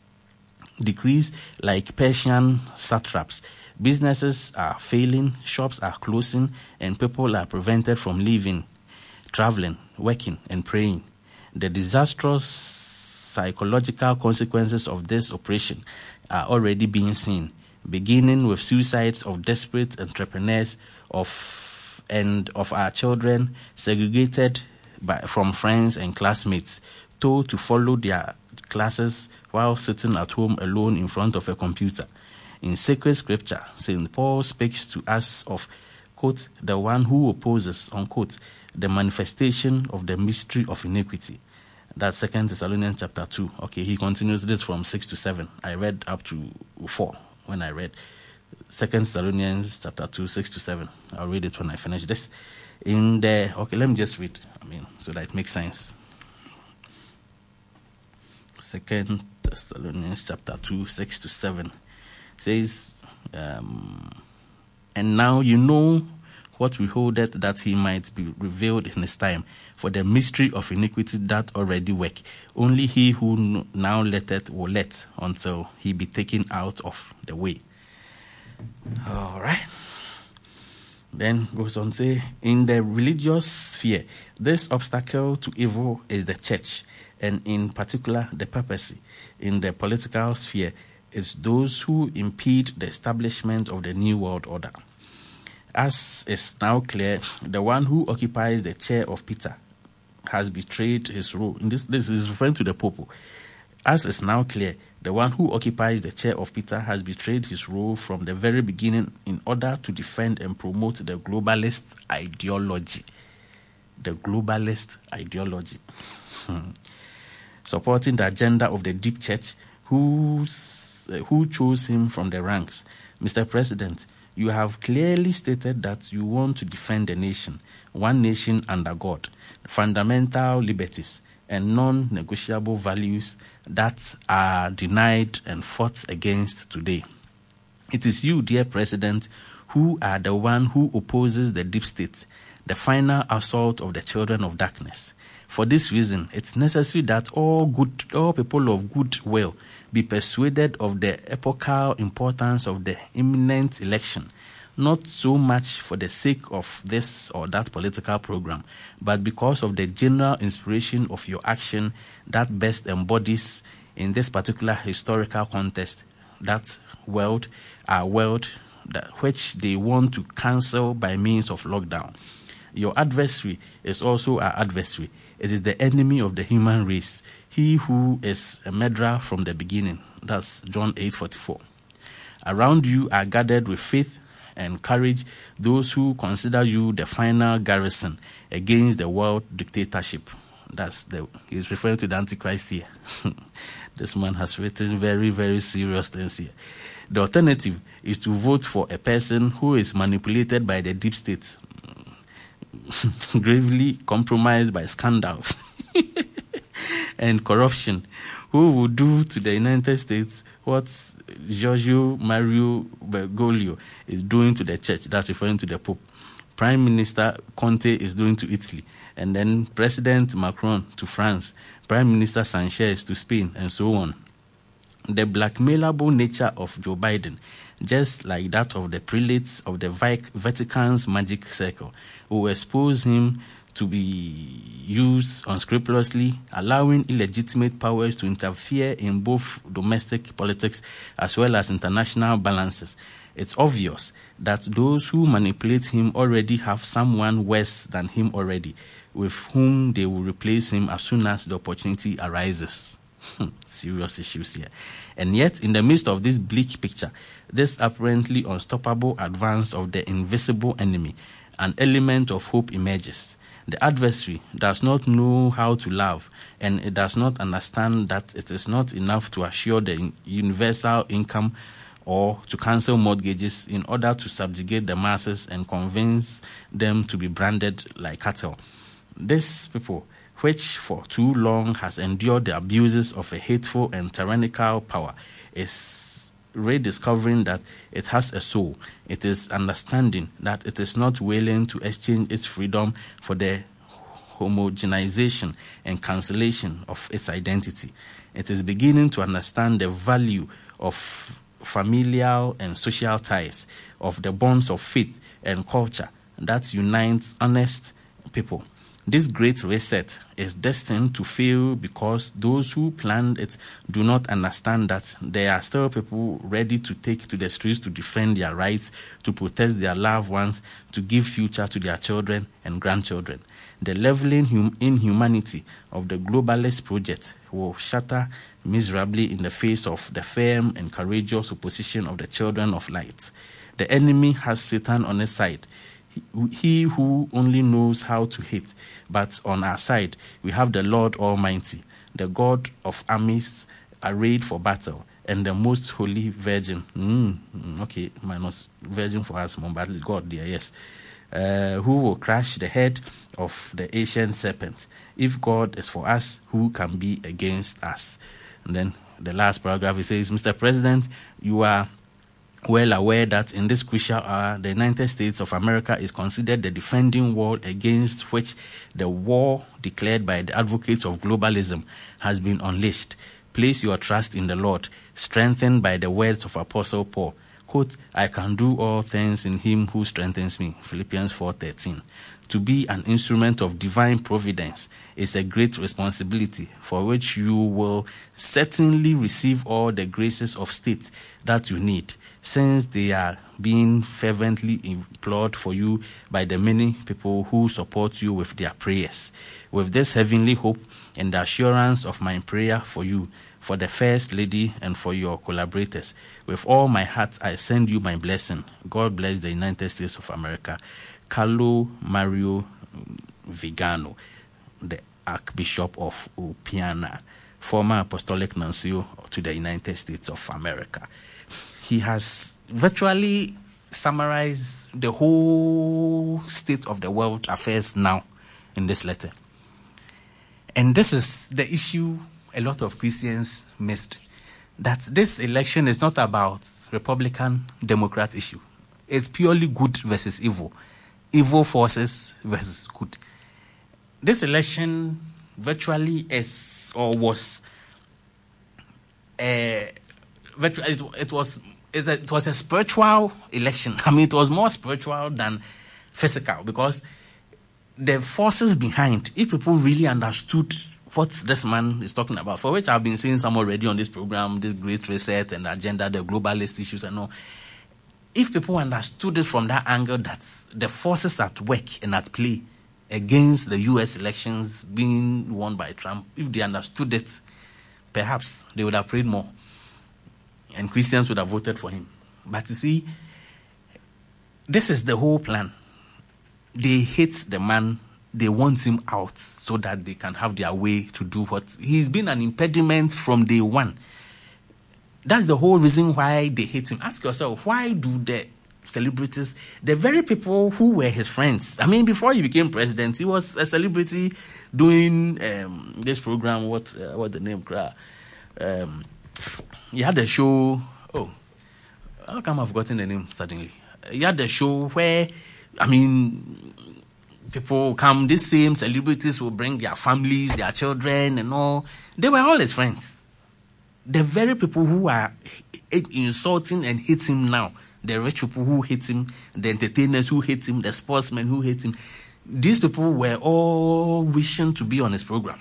decrees like Persian satraps, businesses are failing, shops are closing, and people are prevented from living, traveling, working, and praying. The disastrous psychological consequences of this operation are already being seen, beginning with suicides of desperate entrepreneurs of and of our children segregated by, from friends and classmates, told to follow their classes while sitting at home alone in front of a computer. In sacred scripture, Saint Paul speaks to us of, quote, the one who opposes, unquote, the manifestation of the mystery of iniquity. That's Second Thessalonians chapter two. Okay, he continues this from six to seven. I read up to four when I read Second Thessalonians chapter two, six to seven. I'll read it when I finish this. In the okay, let me just read. I mean, so that it makes sense. Second Thessalonians chapter two, six to seven says, um, and now you know what we holdeth, that he might be revealed in his time. For the mystery of iniquity that already work, only he who now letteth will let until he be taken out of the way. All right. Then goes on to say, in the religious sphere, this obstacle to evil is the church, and in particular the papacy. In the political sphere, it's those who impede the establishment of the New World Order. As is now clear, the one who occupies the chair of Peter has betrayed his role. And this, this is referring to the Pope. As is now clear, the one who occupies the chair of Peter has betrayed his role from the very beginning in order to defend and promote the globalist ideology. The globalist ideology. Supporting the agenda of the deep church who's, uh, who chose him from the ranks. Mister President, you have clearly stated that you want to defend the nation, one nation under God, fundamental liberties, and non-negotiable values that are denied and fought against today. It is you, dear President, who are the one who opposes the deep state, the final assault of the children of darkness. For this reason, it's necessary that all good, all people of good will be persuaded of the epochal importance of the imminent election, not so much for the sake of this or that political program, but because of the general inspiration of your action that best embodies, in this particular historical context, that world, our world, that which they want to cancel by means of lockdown. Your adversary is also our adversary. It is the enemy of the human race, he who is a murderer from the beginning. That's John eight forty-four. Around you are gathered with faith and courage those who consider you the final garrison against the world dictatorship. That's the, he's referring to the Antichrist here. This man has written very, very serious things here. The alternative is to vote for a person who is manipulated by the deep state, gravely compromised by scandals and corruption, who will do to the United States what Giorgio Mario Bergoglio is doing to the church. That's referring to the Pope. Prime Minister Conte is doing to Italy, and then President Macron to France, Prime Minister Sanchez to Spain, and so on. The blackmailable nature of Joe Biden, just like that of the prelates of the Vatican's magic circle, will expose him to be used unscrupulously, allowing illegitimate powers to interfere in both domestic politics as well as international balances. It's obvious that those who manipulate him already have someone worse than him already, with whom they will replace him as soon as the opportunity arises. Serious issues here. And yet, in the midst of this bleak picture, this apparently unstoppable advance of the invisible enemy, an element of hope emerges. The adversary does not know how to love, and it does not understand that it is not enough to assure the universal income or to cancel mortgages in order to subjugate the masses and convince them to be branded like cattle. These people, which for too long has endured the abuses of a hateful and tyrannical power, is rediscovering that it has a soul. It is understanding that it is not willing to exchange its freedom for the homogenization and cancellation of its identity. It is beginning to understand the value of familial and social ties, of the bonds of faith and culture that unites honest people. This great reset is destined to fail because those who planned it do not understand that there are still people ready to take to the streets to defend their rights, to protect their loved ones, to give future to their children and grandchildren. The leveling hum- inhumanity of the globalist project will shatter miserably in the face of the firm and courageous opposition of the children of light. The enemy has Satan on his side, he who only knows how to hate. But on our side, we have the Lord Almighty, the God of armies arrayed for battle, and the most holy Virgin. Mm, okay, minus Virgin for us, but God there, yes. Uh, who will crush the head of the ancient serpent. If God is for us, who can be against us? And then the last paragraph, it says, Mister President, you are well aware that in this crucial hour, the United States of America is considered the defending wall against which the war declared by the advocates of globalism has been unleashed. Place your trust in the Lord, strengthened by the words of Apostle Paul. Quote, I can do all things in him who strengthens me. Philippians four thirteen. To be an instrument of divine providence is a great responsibility for which you will certainly receive all the graces of state that you need, since they are being fervently implored for you by the many people who support you with their prayers. With this heavenly hope and the assurance of my prayer for you, for the First Lady, and for your collaborators, with all my heart I send you my blessing. God bless the United States of America. Carlo Mario Vigano, the Archbishop of Upiana, former Apostolic Nuncio to the United States of America. He has virtually summarized the whole state of the world affairs now in this letter. And this is the issue a lot of Christians missed, that this election is not about Republican Democrat issue. It's purely good versus evil. evil forces versus good. This election virtually is or was a virtually it, it was it's a, it was a spiritual election. I mean, it was more spiritual than physical, because the forces behind, if people really understood what this man is talking about, for which I've been seeing some already on this program, this Great Reset and agenda, the globalist issues and all. If people understood it from that angle, that the forces at work and at play against the U S elections being won by Trump, if they understood it, perhaps they would have prayed more and Christians would have voted for him. But you see, this is the whole plan. They hate the man. They want him out so that they can have their way to do what. He's been an impediment from day one. That's the whole reason why they hate him. Ask yourself, why do the celebrities, the very people who were his friends, I mean, before he became president, he was a celebrity doing um, this program, what uh, what the name, um, he had a show, oh, how come I've forgotten the name suddenly? He had a show where, I mean, people come, these same celebrities will bring their families, their children and all. They were all his friends. The very people who are insulting and hate him now, the rich people who hate him, the entertainers who hate him, the sportsmen who hate him, these people were all wishing to be on his program.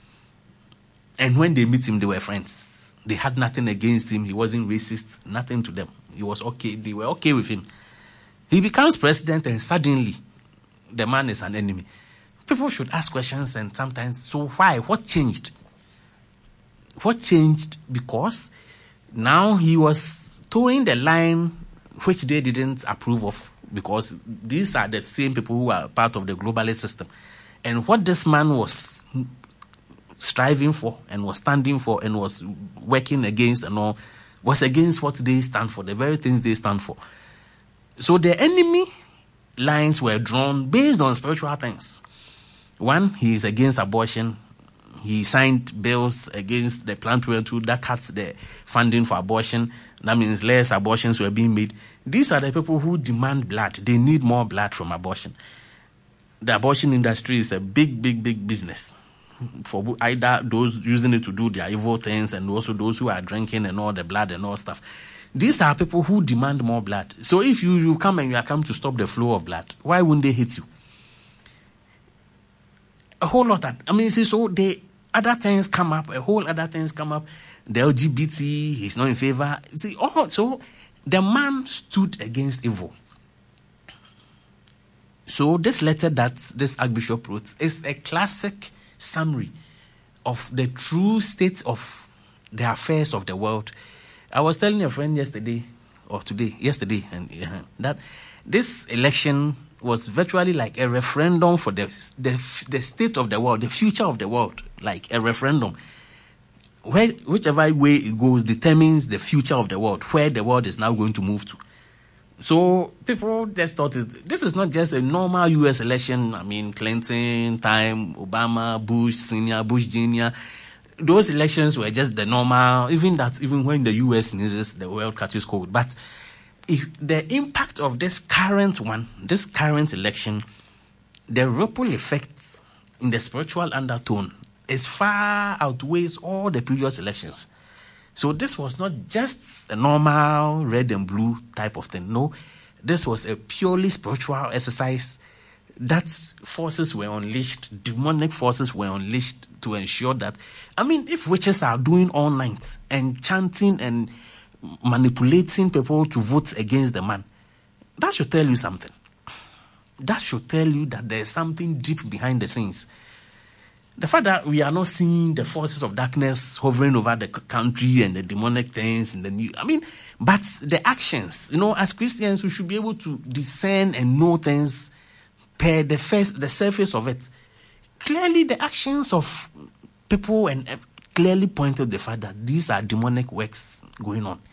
And when they meet him, they were friends. They had nothing against him. He wasn't racist, nothing to them. He was okay. They were okay with him. He becomes president and suddenly the man is an enemy. People should ask questions, and sometimes, so why? What changed? What changed? Because now he was towing the line which they didn't approve of, because these are the same people who are part of the globalist system. And what this man was striving for and was standing for and was working against and all was against what they stand for, the very things they stand for. So the enemy lines were drawn based on spiritual things. One, he is against abortion. He signed bills against the Planned Parenthood that cuts the funding for abortion. That means less abortions were being made. These are the people who demand blood. They need more blood from abortion. The abortion industry is a big, big, big business for either those using it to do their evil things and also those who are drinking and all the blood and all stuff. These are people who demand more blood. So if you, you come and you are come to stop the flow of blood, why wouldn't they hate you? A whole lot of, I mean, see, so they, other things come up, a whole other things come up. The L G B T, he's not in favor. See, oh, so the man stood against evil. So this letter that this Archbishop wrote is a classic summary of the true state of the affairs of the world. I was telling a friend yesterday, or today, yesterday, and uh, that this election was virtually like a referendum for the, the the state of the world, the future of the world, like a referendum. Where, whichever way it goes determines the future of the world, where the world is now going to move to. So people just thought it, this is not just a normal U S election. I mean, Clinton time, Obama, Bush Senior, Bush Junior Those elections were just the normal, even that, even when the U S sneezes, the world catches cold. But if the impact of this current one, this current election, the ripple effect in the spiritual undertone is far outweighs all the previous elections. So this was not just a normal red and blue type of thing. No, this was a purely spiritual exercise. That forces were unleashed, demonic forces were unleashed to ensure that, I mean, if witches are doing all night and chanting and manipulating people to vote against the man, that should tell you something. That should tell you that there's something deep behind the scenes. The fact that we are not seeing the forces of darkness hovering over the country and the demonic things and the new, I mean, but the actions, you know, as Christians, we should be able to discern and know things per the first, the surface of it. Clearly, the actions of people and uh, clearly pointed the fact that these are demonic works going on.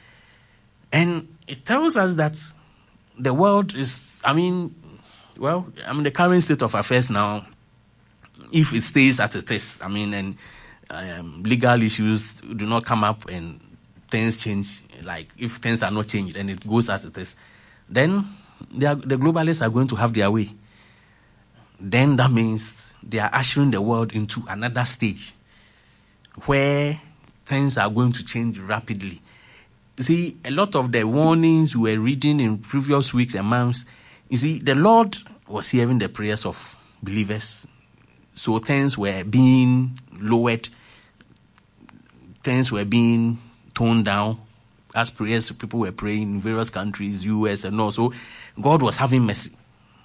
And it tells us that the world is, I mean, well, I mean, the current state of affairs now, if it stays as it is, I mean, and um, legal issues do not come up and things change, like if things are not changed and it goes as it is, then they are, the globalists are going to have their way, then that means they are ushering the world into another stage where things are going to change rapidly. See, a lot of the warnings we were reading in previous weeks and months, you see, the Lord was hearing the prayers of believers. So things were being lowered, things were being toned down as prayers people were praying in various countries, U S and also God was having mercy.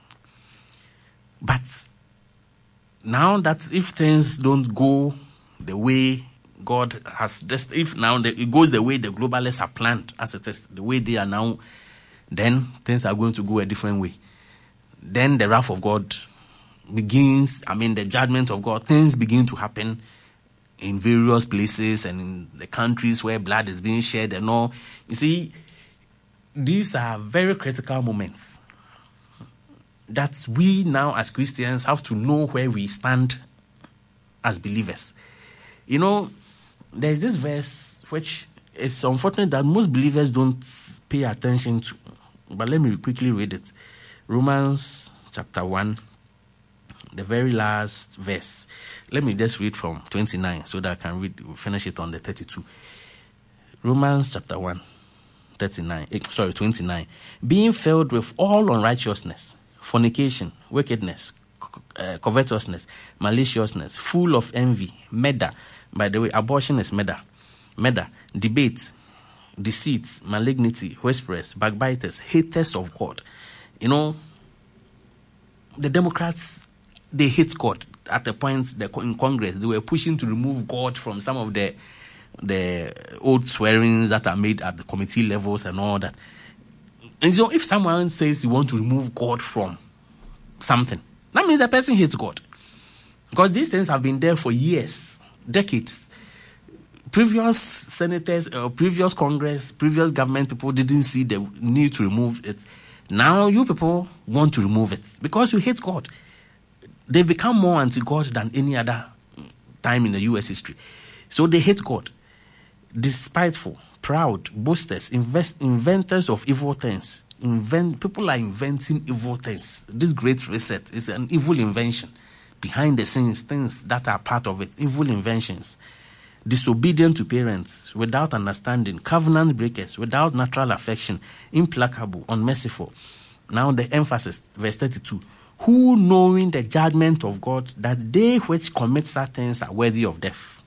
But now that if things don't go the way God has, just if now the, it goes the way the globalists have planned, as it is, the way they are now, then things are going to go a different way. Then the wrath of God begins, I mean the judgment of God, things begin to happen in various places and in the countries where blood is being shed and all. You see, these are very critical moments that we now as Christians have to know where we stand as believers. You know, there's this verse which is unfortunate that most believers don't pay attention to. But let me quickly read it. Romans chapter one, the very last verse. Let me just read from twenty-nine so that I can read, finish it on the thirty-two. Romans chapter one, thirty-nine, sorry, twenty-nine. Being filled with all unrighteousness, fornication, wickedness, uh, covetousness, maliciousness, full of envy, murder. By the way, abortion is murder. Murder, debate, deceit, malignity, whisperers, backbiters, haters of God. You know, the Democrats, they hate God. At the point in Congress, they were pushing to remove God from some of the the old swearings that are made at the committee levels and all that. And so if someone says you want to remove God from something, that means the person hates God. Because these things have been there for years, decades. Previous senators, uh, previous Congress, previous government people didn't see the need to remove it. Now you people want to remove it because you hate God. They've become more anti-God than any other time in the U S history. So they hate God. Despiteful, proud, boasters, invest, inventors of evil things. Invent, people are inventing evil things. This great reset is an evil invention. Behind the scenes, things that are part of it, evil inventions. Disobedient to parents, without understanding, covenant breakers, without natural affection, implacable, unmerciful. Now the emphasis, verse thirty-two. Who, knowing the judgment of God, that they which commit such things are worthy of death,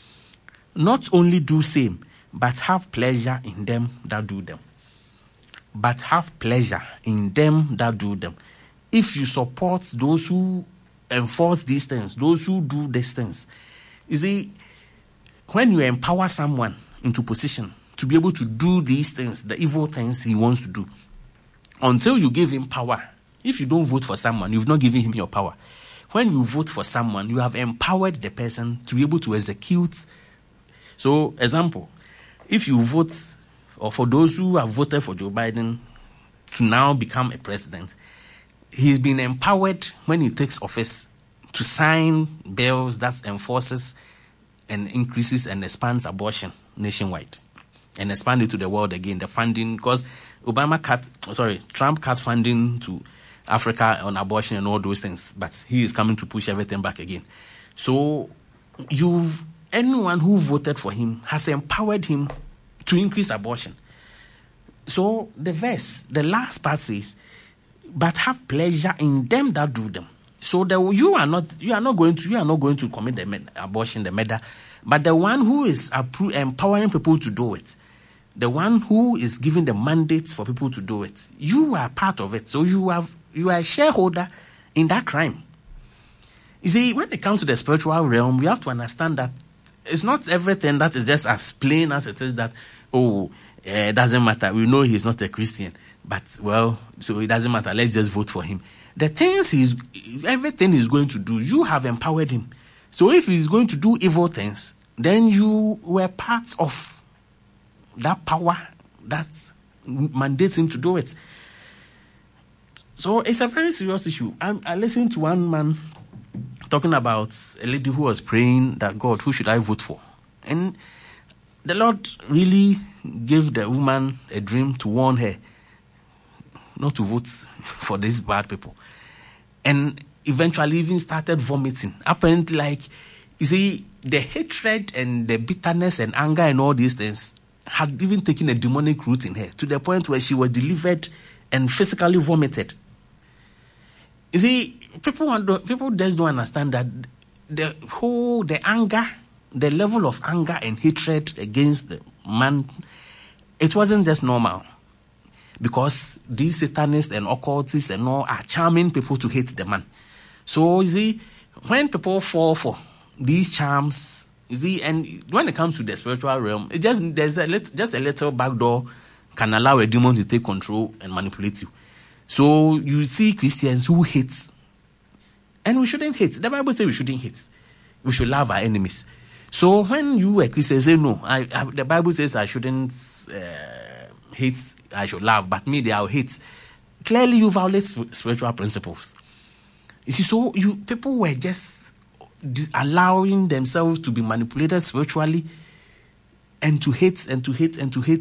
not only do same, but have pleasure in them that do them. But have pleasure in them that do them. If you support those who enforce these things, those who do these things, you see, when you empower someone into position to be able to do these things, the evil things he wants to do, until you give him power. If you don't vote for someone, you've not given him your power. When you vote for someone, you have empowered the person to be able to execute. So, example, if you vote, or for those who have voted for Joe Biden to now become a president, he's been empowered when he takes office to sign bills that enforces and increases and expands abortion nationwide and expand it to the world again. The funding, because Obama cut, sorry, Trump cut funding to Africa on abortion and all those things, but he is coming to push everything back again. So you've anyone who voted for him has empowered him to increase abortion. So the verse, the last part says, but have pleasure in them that do them. So the, you are not you are not going to you are not going to commit the med- abortion, the murder, but the one who is appro- empowering people to do it, the one who is giving the mandate for people to do it, you are part of it. So you have you are a shareholder in that crime. You see, when it comes to the spiritual realm, we have to understand that it's not everything that is just as plain as it is that, oh, uh, it doesn't matter. We know he's not a Christian, but, well, so it doesn't matter. Let's just vote for him. The things he's, everything he's going to do, you have empowered him. So if he's going to do evil things, then you were part of that power that mandates him to do it. So it's a very serious issue. I, I listened to one man talking about a lady who was praying that, God, who should I vote for? And the Lord really gave the woman a dream to warn her. not to vote for these bad people. And eventually even started vomiting. Apparently, like, you see, the hatred and the bitterness and anger and all these things had even taken a demonic root in her to the point where she was delivered and physically vomited. You see, people want, people just don't understand that the whole, the anger, the level of anger and hatred against the man, it wasn't just normal. Because these Satanists and occultists and all are charming people to hate the man. So, you see, when people fall for these charms, you see, and when it comes to the spiritual realm, it just there's a little, just a little back door can allow a demon to take control and manipulate you. So you see Christians who hate, and we shouldn't hate. The Bible says we shouldn't hate. We should love our enemies. So when you a Christian say no, I, I, the Bible says I shouldn't uh, hate, I should love, but me, I'll hate. Clearly, you violate spiritual principles. You see, so you people were just allowing themselves to be manipulated spiritually and to hate and to hate and to hate.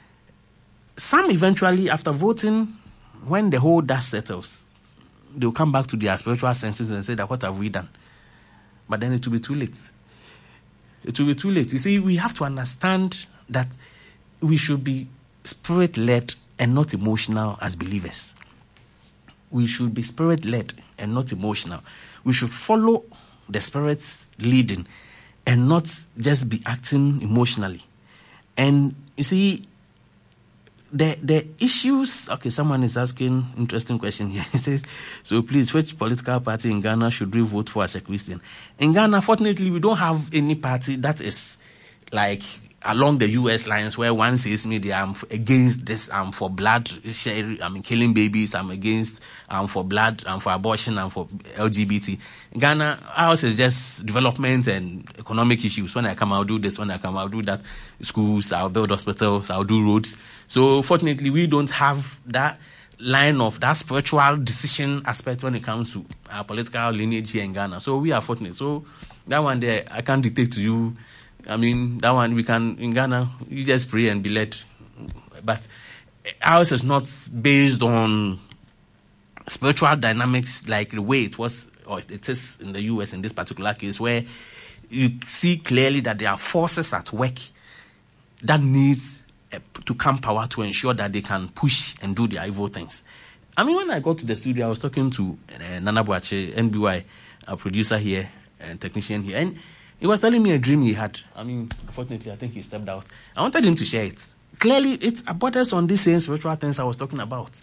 Some eventually, after voting, when the whole dust settles, they'll come back to their spiritual senses and say that, what have we done? But then it will be too late. It will be too late. You see, we have to understand that we should be spirit-led and not emotional as believers. We should be spirit-led and not emotional. We should follow the Spirit's leading and not just be acting emotionally. And you see, the the issues, okay, someone is asking interesting question here. He says, so please, which political party in Ghana should we vote for as a Christian? In Ghana, fortunately, we don't have any party that is like along the U S lines where one says me, they are against this, I'm for blood sharing, I mean killing babies, I'm against, I'm for blood, I'm for abortion, I'm for L G B T. In Ghana, ours is just development and economic issues. When I come, I'll do this, when I come, I'll do that. Schools, I'll build hospitals, I'll do roads. So fortunately, we don't have that line of that spiritual decision aspect when it comes to our political lineage here in Ghana. So we are fortunate. So that one there, I can't dictate to you. I mean, that one we can, in Ghana, you just pray and be led. But ours is not based on spiritual dynamics like the way it was, or it is in the U S in this particular case, where you see clearly that there are forces at work that needs to come power to ensure that they can push and do their evil things. I mean, when I got to the studio, I was talking to uh, Nana Boache, N B Y, a producer here, and technician here, and he was telling me a dream he had. I mean, unfortunately, I think he stepped out. I wanted him to share it. Clearly, it's about us on these same spiritual things I was talking about.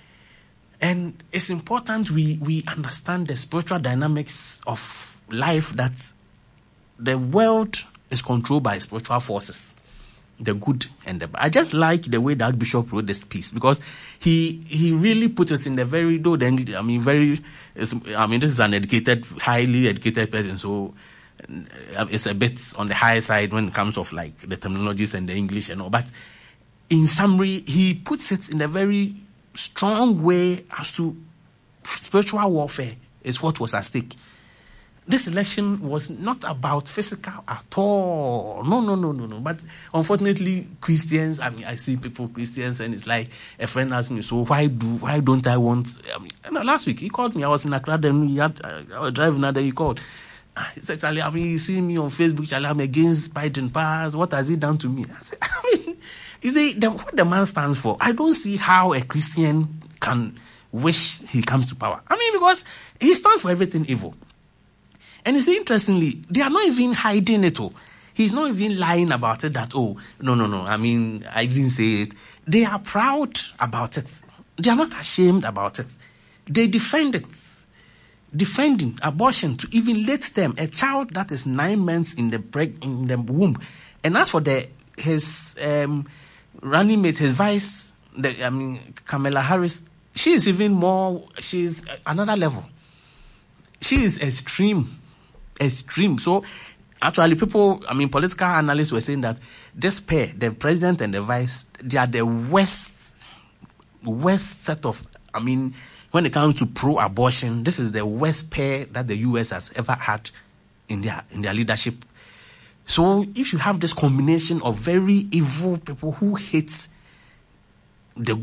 And it's important we, we understand the spiritual dynamics of life, that the world is controlled by spiritual forces, the good and the bad. I just like the way that Bishop wrote this piece, because he he really put it in a very, though, I mean, very, I mean, this is an educated, highly educated person, so it's a bit on the higher side when it comes of like the terminologies and the English and all. But in summary, he puts it in a very strong way as to spiritual warfare is what was at stake. This election was not about physical at all. No, no, no, no, no. But unfortunately, Christians, I mean, I see people, Christians, and it's like a friend asked me, so why do, why don't I want, I mean, you know, last week he called me, I was in Accra, then he had, uh, I was driving another, he called. He said, Charlie, I mean, you see me on Facebook, Charlie, I'm against Biden pass. What has he done to me? I said, I mean, you see, the, what the man stands for, I don't see how a Christian can wish he comes to power. I mean, because he stands for everything evil. And you see, interestingly, they are not even hiding it all. He's not even lying about it that, oh, no, no, no, I mean, I didn't say it. They are proud about it. They are not ashamed about it. They defend it. Defending abortion to even let them, a child that is nine months in the preg- in the womb. And as for the his um, running mate, his vice, the, I mean, Kamala Harris, she is even more, she's another level. She is extreme, extreme. So actually people, I mean, political analysts were saying that this pair, the president and the vice, they are the worst, worst set of, I mean, when it comes to pro-abortion, this is the worst pair that the U S has ever had in their in their leadership. So if you have this combination of very evil people who hate the good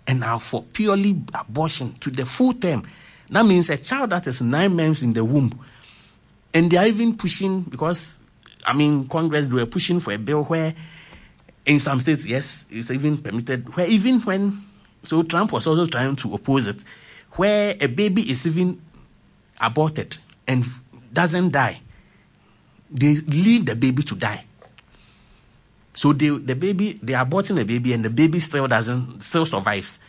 and are for purely abortion to the full term. That means a child that is nine months in the womb, and they are even pushing, because, I mean, Congress, they were pushing for a bill where in some states, yes, it's even permitted, where even when, so Trump was also trying to oppose it, where a baby is even aborted and doesn't die, they leave the baby to die. So they, the baby, they are aborting the baby and the baby still doesn't, still survives.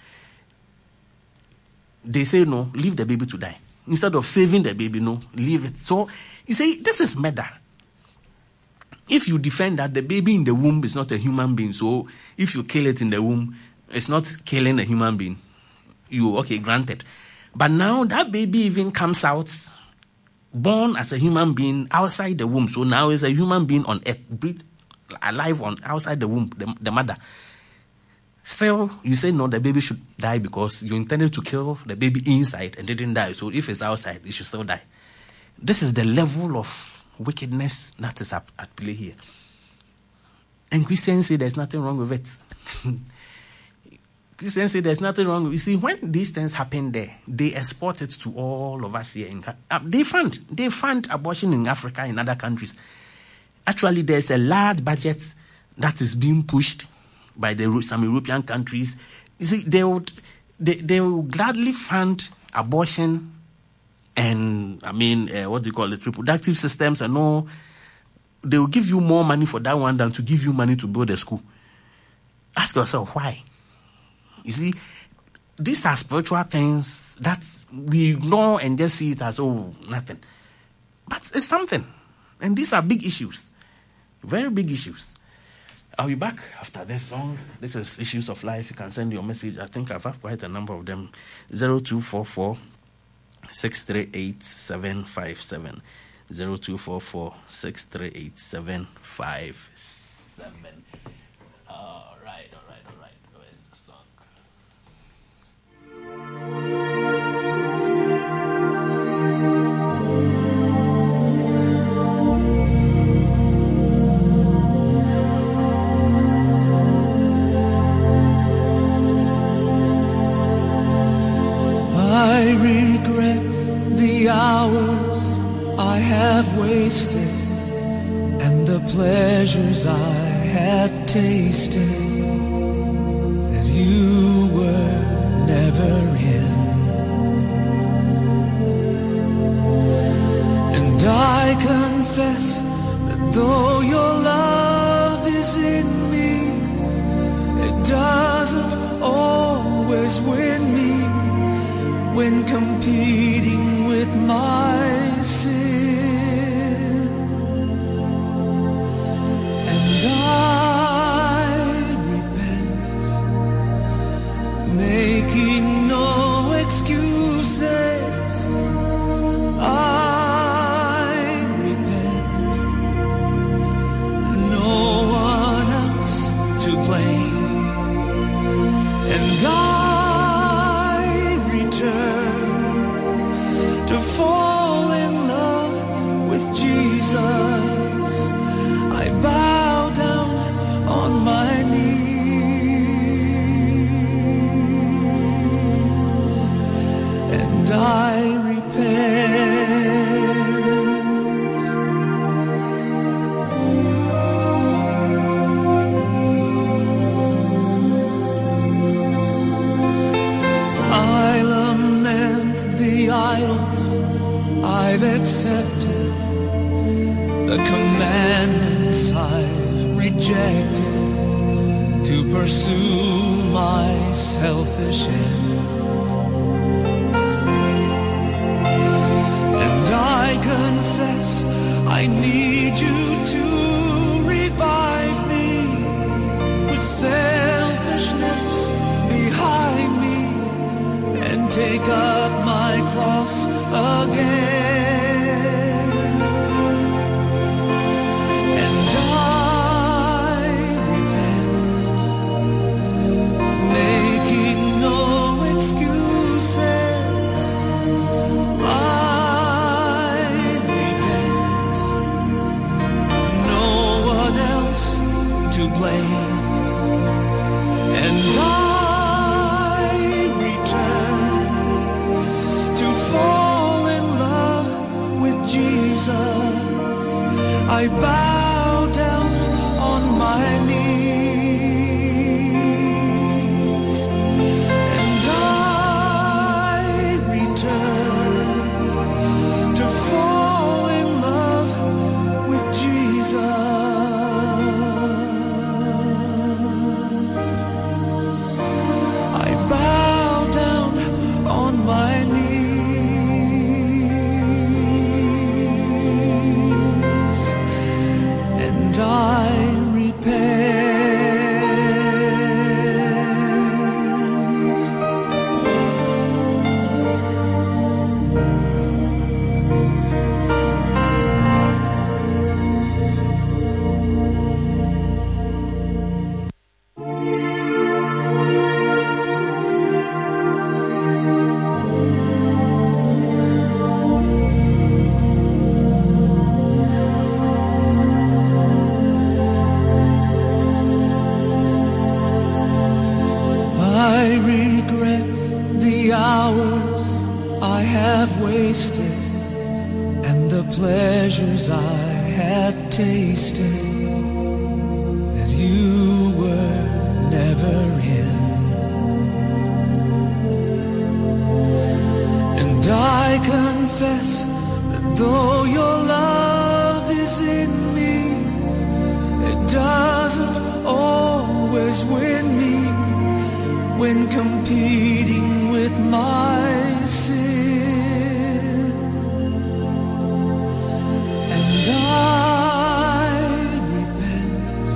They say, no, leave the baby to die. Instead of saving the baby, no, leave it. So you say, this is murder. If you defend that the baby in the womb is not a human being, so if you kill it in the womb, it's not killing a human being. You, okay, granted. But now that baby even comes out, born as a human being outside the womb. So now it's a human being on earth, breathe, alive on outside the womb, the, the mother. Still, you say no, the baby should die because you intended to kill the baby inside and didn't die. So if it's outside, it should still die. This is the level of wickedness that is at, at play here. And Christians say there's nothing wrong with it. Christians say there's nothing wrong. You see, when these things happen there, they export it to all of us here. In, uh, they fund, they fund abortion in Africa and other countries. Actually, there's a large budget that is being pushed by the some European countries. You see, they would they, they will gladly fund abortion and, I mean, uh, what do you call it, reproductive systems and all. They will give you more money for that one than to give you money to build a school. Ask yourself, why? You see, these are spiritual things that we ignore and just see it as, oh, nothing. But it's something. And these are big issues. Very big issues. I'll be back after this song. This is Issues of Life. You can send your message. I think I've have quite a number of them. zero two four four, six three eight, seven five seven. zero two four four, six three eight, seven five seven. All right, all right, all right. Where's the song? I regret the hours I have wasted and the pleasures I have tasted that you were never in. And I confess that though your love is in me, it doesn't always win me when competing with my sin. And I repent, making no excuses. I repent, no one else to blame. And I to fall in love with Jesus, I bow down on my knees and I repent. I lament the idols I've accepted, the commandments I've rejected to pursue my selfish end. And I confess I need you to revive me with selfishness behind me and take up my cross again. And I repent, making no excuses. I repent, no one else to blame. And I I bow down on my knees, and I return to fall in love with Jesus. I bow down on my knees, and I repent. I regret the hours I have wasted and the pleasures I have tasted that you were never in. And I confess that though your love is in me, it doesn't always win me when competing with my sin. And I repent,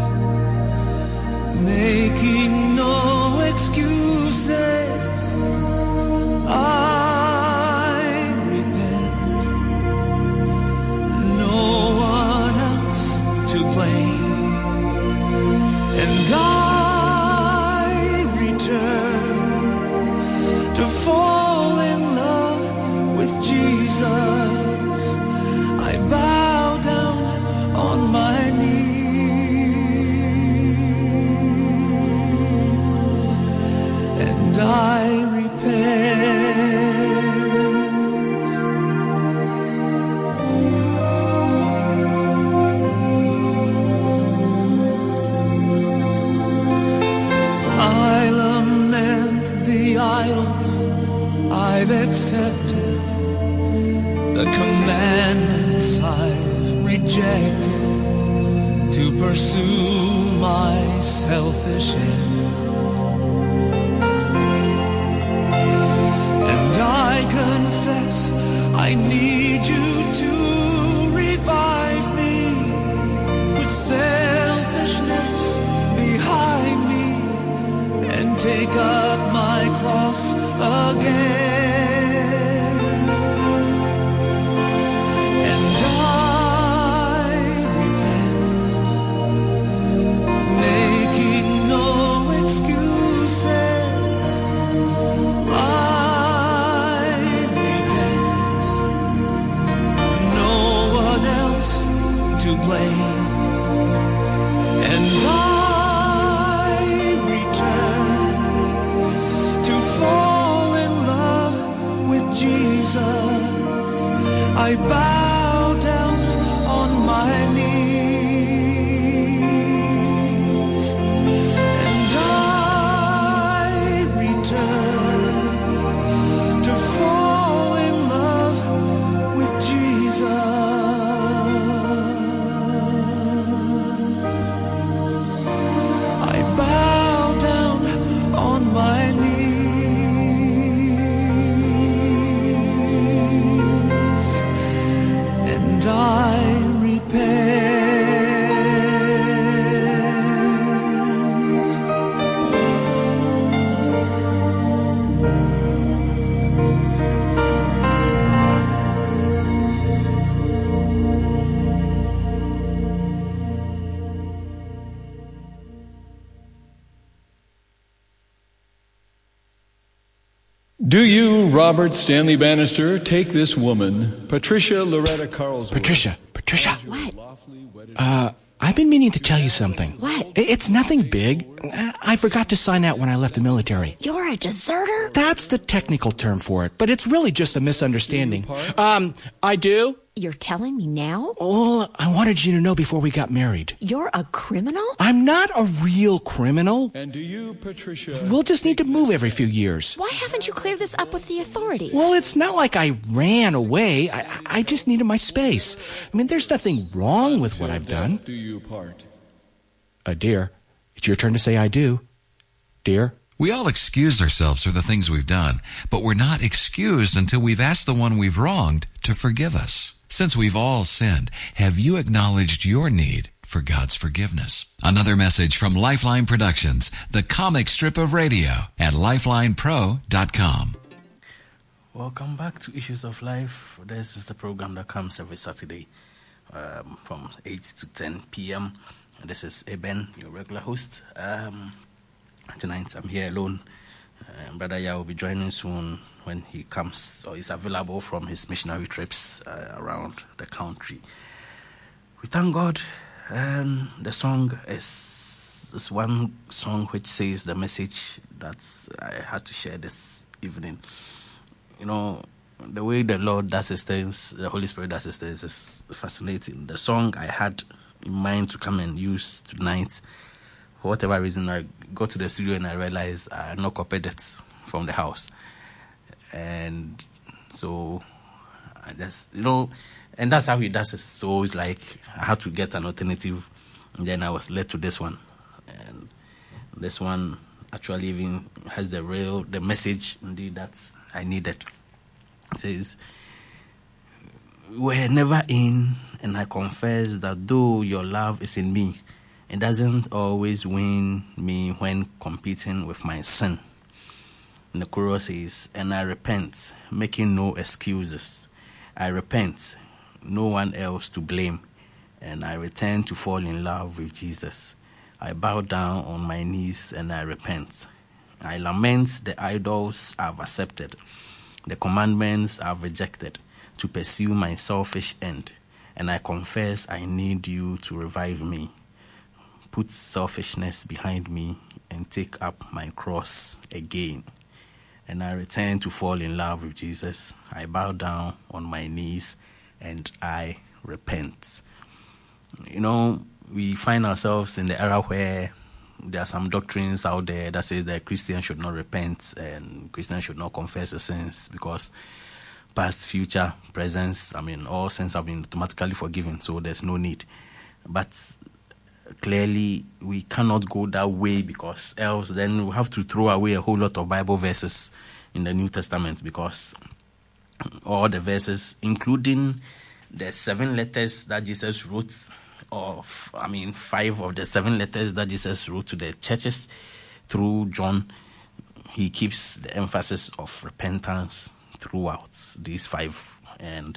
making no excuses. I repent, no one else to blame. And I to fall in love with Jesus. I bow down on my knees, and I repent. I lament the idols I've accepted, the commandments I've rejected to pursue my selfish end. And I confess I need you to revive me with selfishness behind me and take up my cross again. And I repent, making no excuses. I repent, no one else to blame. And I return to fall in love with Jesus. I bow down on my knees, and I return to fall in love with Jesus. I bow down on my knees, and I repent. Do you, Robert Stanley Bannister, take this woman, Patricia Loretta Carlsworth? Patricia, Patricia. What? Uh, I've been meaning to tell you something. What? It's nothing big. I forgot to sign out when I left the military. You're a deserter? That's the technical term for it, but it's really just a misunderstanding. Um, I do. You're telling me now? Well, I wanted you to know before we got married. You're a criminal? I'm not a real criminal. And do you, Patricia... We'll just need to move every few years. Why haven't you cleared this up with the authorities? Well, it's not like I ran away. I, I just needed my space. I mean, there's nothing wrong with what I've done. Do you part? Uh, dear, it's your turn to say I do. Dear? We all excuse ourselves for the things we've done, but we're not excused until we've asked the one we've wronged to forgive us. Since we've all sinned, have you acknowledged your need for God's forgiveness? Another message from Lifeline Productions, the comic strip of radio, at lifeline pro dot com. Welcome back to Issues of Life. This is the program that comes every Saturday um, from eight to ten p.m. And this is Eben, your regular host. Um, tonight I'm here alone. Uh, Brother Yah will be joining soon when he comes or is available from his missionary trips uh, around the country. We thank God. Um, the song is, is one song which says the message that I had to share this evening. You know, the way the Lord does his things, the Holy Spirit does his things is fascinating. The song I had in mind to come and use tonight, for whatever reason, I got to the studio and I realized I had not copied it from the house. And so I just, you know, and that's how he does it. So it's like I had to get an alternative, and then I was led to this one. And this one actually even has the real, the message indeed that I needed. It says, "We're never in, and I confess that though your love is in me, it doesn't always win me when competing with my sin." And the chorus says, "And I repent, making no excuses. I repent, no one else to blame. And I return to fall in love with Jesus. I bow down on my knees and I repent. I lament the idols I've accepted, the commandments I've rejected to pursue my selfish end. And I confess I need you to revive me. Put selfishness behind me and take up my cross again. And I return to fall in love with Jesus. I bow down on my knees and I repent." You know, we find ourselves in the era where there are some doctrines out there that says that Christians should not repent and Christians should not confess their sins because past, future, present, I mean, all sins have been automatically forgiven, so there's no need. But clearly, we cannot go that way because else then we have to throw away a whole lot of Bible verses in the New Testament because all the verses, including the seven letters that Jesus wrote, of I mean, five of the seven letters that Jesus wrote to the churches through John, he keeps the emphasis of repentance throughout these five. And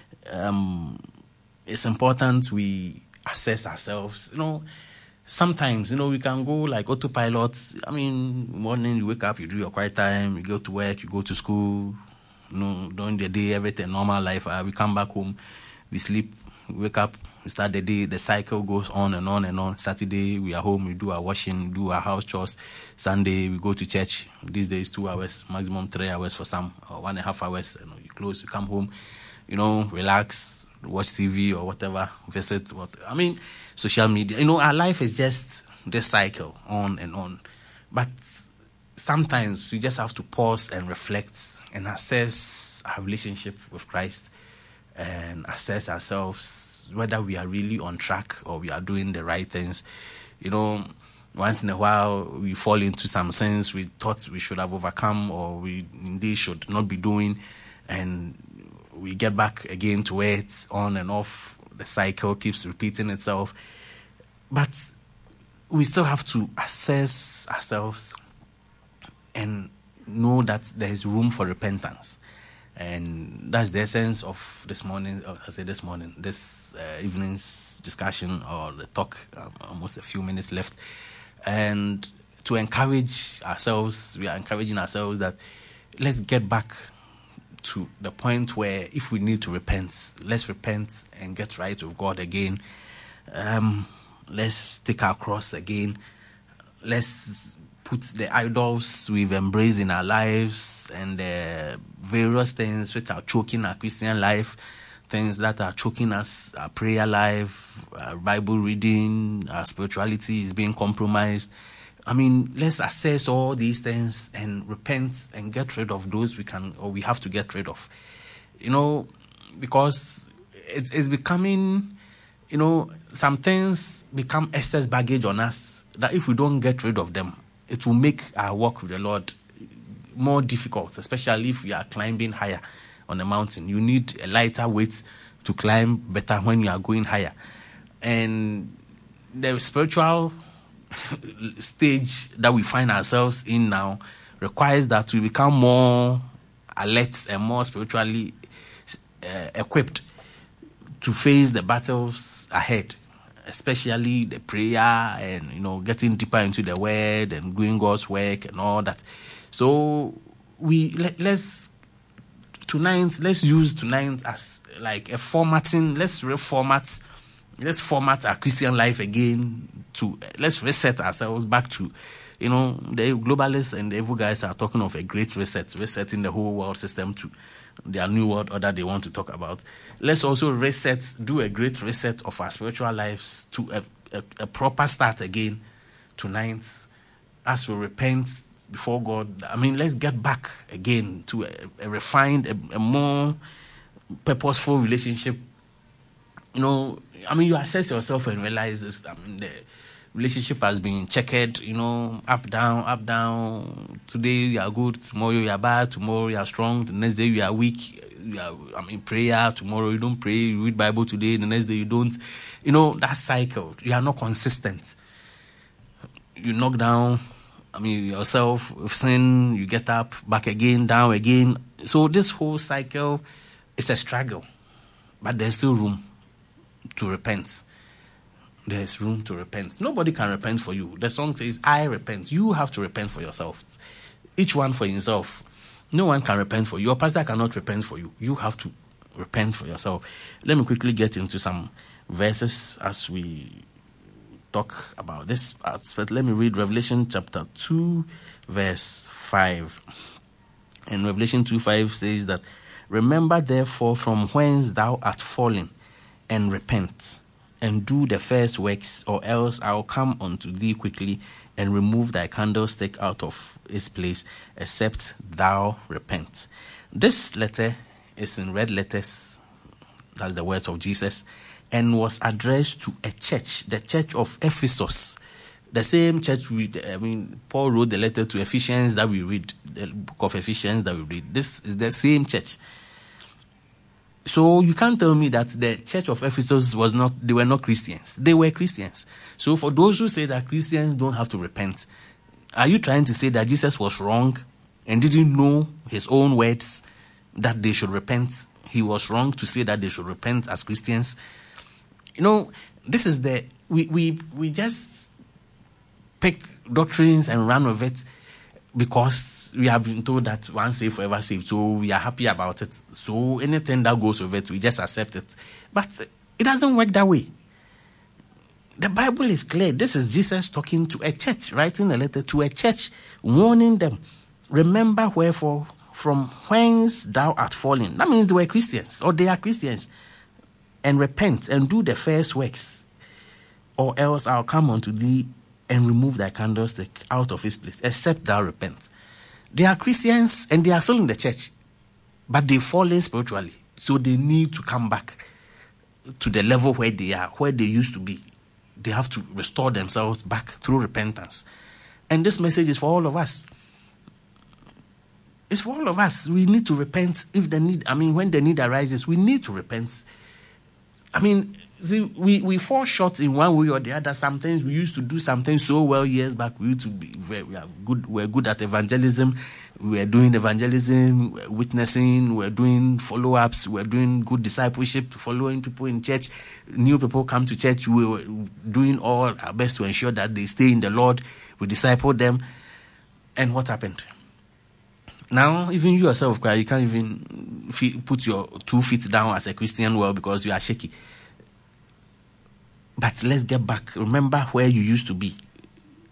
um, it's important we assess ourselves. You know, sometimes, you know, we can go like autopilot. I mean, morning you wake up, you do your quiet time, you go to work, you go to school, you know, during the day, everything, normal life. Uh, we come back home, we sleep, we wake up, we start the day, the cycle goes on and on and on. Saturday, we are home, we do our washing, do our house chores. Sunday, we go to church. These days, two hours, maximum three hours for some, or one and a half hours. You know, you close, you come home, you know, relax, watch T V or whatever, visit, what, I mean, social media. You know, our life is just this cycle, on and on. But sometimes we just have to pause and reflect and assess our relationship with Christ and assess ourselves whether we are really on track or we are doing the right things. You know, once in a while we fall into some sins we thought we should have overcome or we indeed should not be doing, and we get back again to where it's on and off. The cycle keeps repeating itself. But we still have to assess ourselves and know that there is room for repentance. And that's the essence of this morning, or I say this morning, this uh, evening's discussion or the talk, um, almost a few minutes left. And to encourage ourselves, we are encouraging ourselves that let's get back to the point where if we need to repent, let's repent and get right with God again. Um, let's take our cross again. Let's put the idols we've embraced in our lives and the various things which are choking our Christian life things that are choking us, our prayer life, our Bible reading, our spirituality is being compromised. I mean, let's assess all these things and repent and get rid of those we can or we have to get rid of. You know, because it's, it's becoming, you know, some things become excess baggage on us that if we don't get rid of them, it will make our walk with the Lord more difficult, especially if we are climbing higher on a mountain. You need a lighter weight to climb better when you are going higher. And the spiritual stage that we find ourselves in now requires that we become more alert and more spiritually uh, equipped to face the battles ahead, especially the prayer and, you know, getting deeper into the word and doing God's work and all that. So we let, let's tonight let's use tonight as like a formatting. Let's reformat. Let's format our Christian life again. To let's reset ourselves back to, you know, the globalists and the evil guys are talking of a great reset, resetting the whole world system to their new world order they want to talk about. Let's also reset, do a great reset of our spiritual lives to a, a, a proper start again tonight as we repent before God. I mean, let's get back again to a, a refined, a, a more purposeful relationship. You know, I mean, you assess yourself and realize this. I mean, the relationship has been checkered, you know, up, down, up, down. Today you are good, tomorrow you are bad, tomorrow you are strong, the next day you are weak. You are, I mean, prayer, tomorrow you don't pray, you read Bible today, the next day you don't. You know, that cycle, you are not consistent. You knock down, I mean, yourself with sin, you get up, back again, down again. So this whole cycle is a struggle, but there's still room to repent. There's room to repent. Nobody can repent for you. The song says, I repent. You have to repent for yourself. Each one for himself. No one can repent for you. Your pastor cannot repent for you. You have to repent for yourself. Let me quickly get into some verses as we talk about this aspect. Let me read Revelation chapter two, verse five. And Revelation two, five says that, remember therefore from whence thou art fallen, and repent, and do the first works, or else I will come unto thee quickly, and remove thy candlestick out of its place, except thou repent. This letter is in red letters, that's the words of Jesus, and was addressed to a church, the church of Ephesus. The same church, we, I mean, Paul wrote the letter to Ephesians that we read, the book of Ephesians that we read. This is the same church. So you can't tell me that the church of Ephesus was not, they were not Christians. They were Christians. So for those who say that Christians don't have to repent, are you trying to say that Jesus was wrong and didn't know his own words that they should repent? He was wrong to say that they should repent as Christians. You know, this is the, we, we, we just pick doctrines and run with it because we have been told that once saved, forever saved. So we are happy about it. So anything that goes with it, we just accept it. But it doesn't work that way. The Bible is clear. This is Jesus talking to a church, writing a letter to a church, warning them. Remember wherefore from whence thou art fallen. That means they were Christians, or they are Christians. And repent and do the first works, or else I'll come unto thee and remove thy candlestick out of his place, except thou repent. They are Christians and they are still in the church, but they've fallen spiritually. So they need to come back to the level where they are, where they used to be. They have to restore themselves back through repentance. And this message is for all of us. It's for all of us. We need to repent if the need, I mean, when the need arises, we need to repent. I mean, see, we, we fall short in one way or the other. Sometimes we used to do something so well years back. We used to be very, we are good. We're good at evangelism. We're doing evangelism, we're witnessing. We're doing follow-ups. We're doing good discipleship, following people in church. New people come to church. We were doing all our best to ensure that they stay in the Lord. We disciple them. And what happened? Now, even you yourself, you can't even put your two feet down as a Christian well because you are shaky. But let's get back. Remember where you used to be.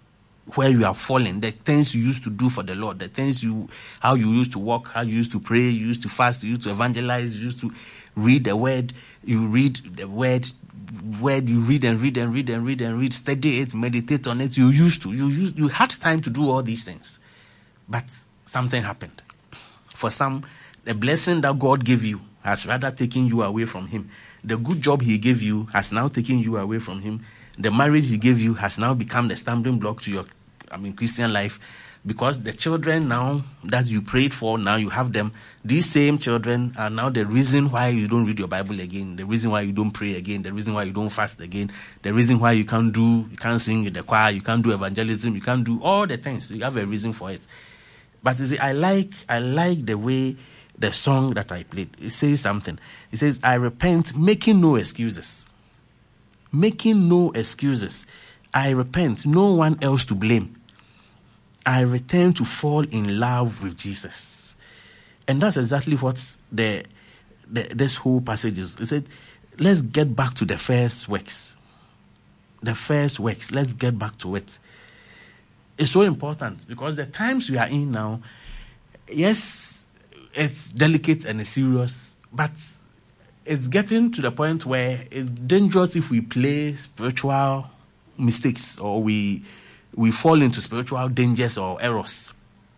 where you are falling, the things you used to do for the Lord, the things you, how you used to walk, how you used to pray, you used to fast, you used to evangelize, you used to read the word, you read the word, word you read and read and read and read and read, study it, meditate on it. You used to, you used, you had time to do all these things, but something happened. For some, the blessing that God gave you has rather taken you away from Him. The good job He gave you has now taken you away from Him. The marriage He gave you has now become the stumbling block to your, I mean, Christian life, because the children now that you prayed for, now you have them. These same children are now the reason why you don't read your Bible again, the reason why you don't pray again, the reason why you don't fast again, the reason why you can't do, you can't sing in the choir, you can't do evangelism, you can't do all the things. You have a reason for it. But you see, I like, I like the way the song that I played, it says something. It says, I repent, making no excuses. Making no excuses. I repent, no one else to blame. I return to fall in love with Jesus. And that's exactly what the, the this whole passage is. It said, let's get back to the first works. The first works, let's get back to it. It's so important because the times we are in now, yes, it's delicate and it's serious, but it's getting to the point where it's dangerous if we play spiritual mistakes or we we fall into spiritual dangers or errors,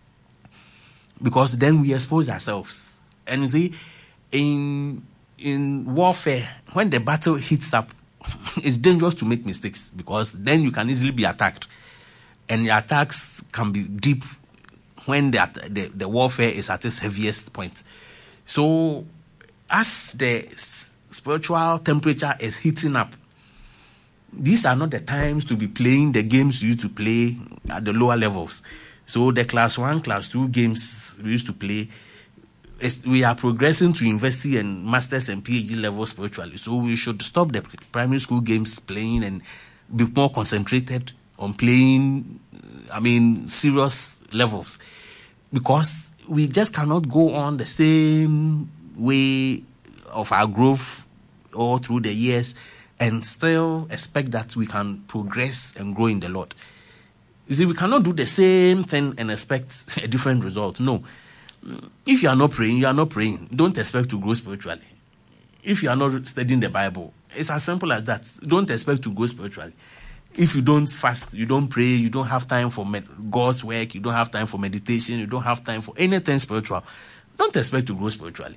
because then we expose ourselves. And you see, in in warfare, when the battle heats up, it's dangerous to make mistakes because then you can easily be attacked, and the attacks can be deep when the, the, the warfare is at its heaviest point. So, as the s- spiritual temperature is heating up, these are not the times to be playing the games you used to play at the lower levels. So, the class one, class two games we used to play, is, we are progressing to university and masters and PhD levels spiritually. So, we should stop the primary school games playing and be more concentrated on playing, I mean, serious levels. Because we just cannot go on the same way of our growth all through the years and still expect that we can progress and grow in the Lord. You see, we cannot do the same thing and expect a different result. No. If you are not praying, you are not praying. Don't expect to grow spiritually. If you are not studying the Bible, it's as simple as that. Don't expect to grow spiritually. If you don't fast, you don't pray, you don't have time for med- God's work, you don't have time for meditation, you don't have time for anything spiritual, don't expect to grow spiritually.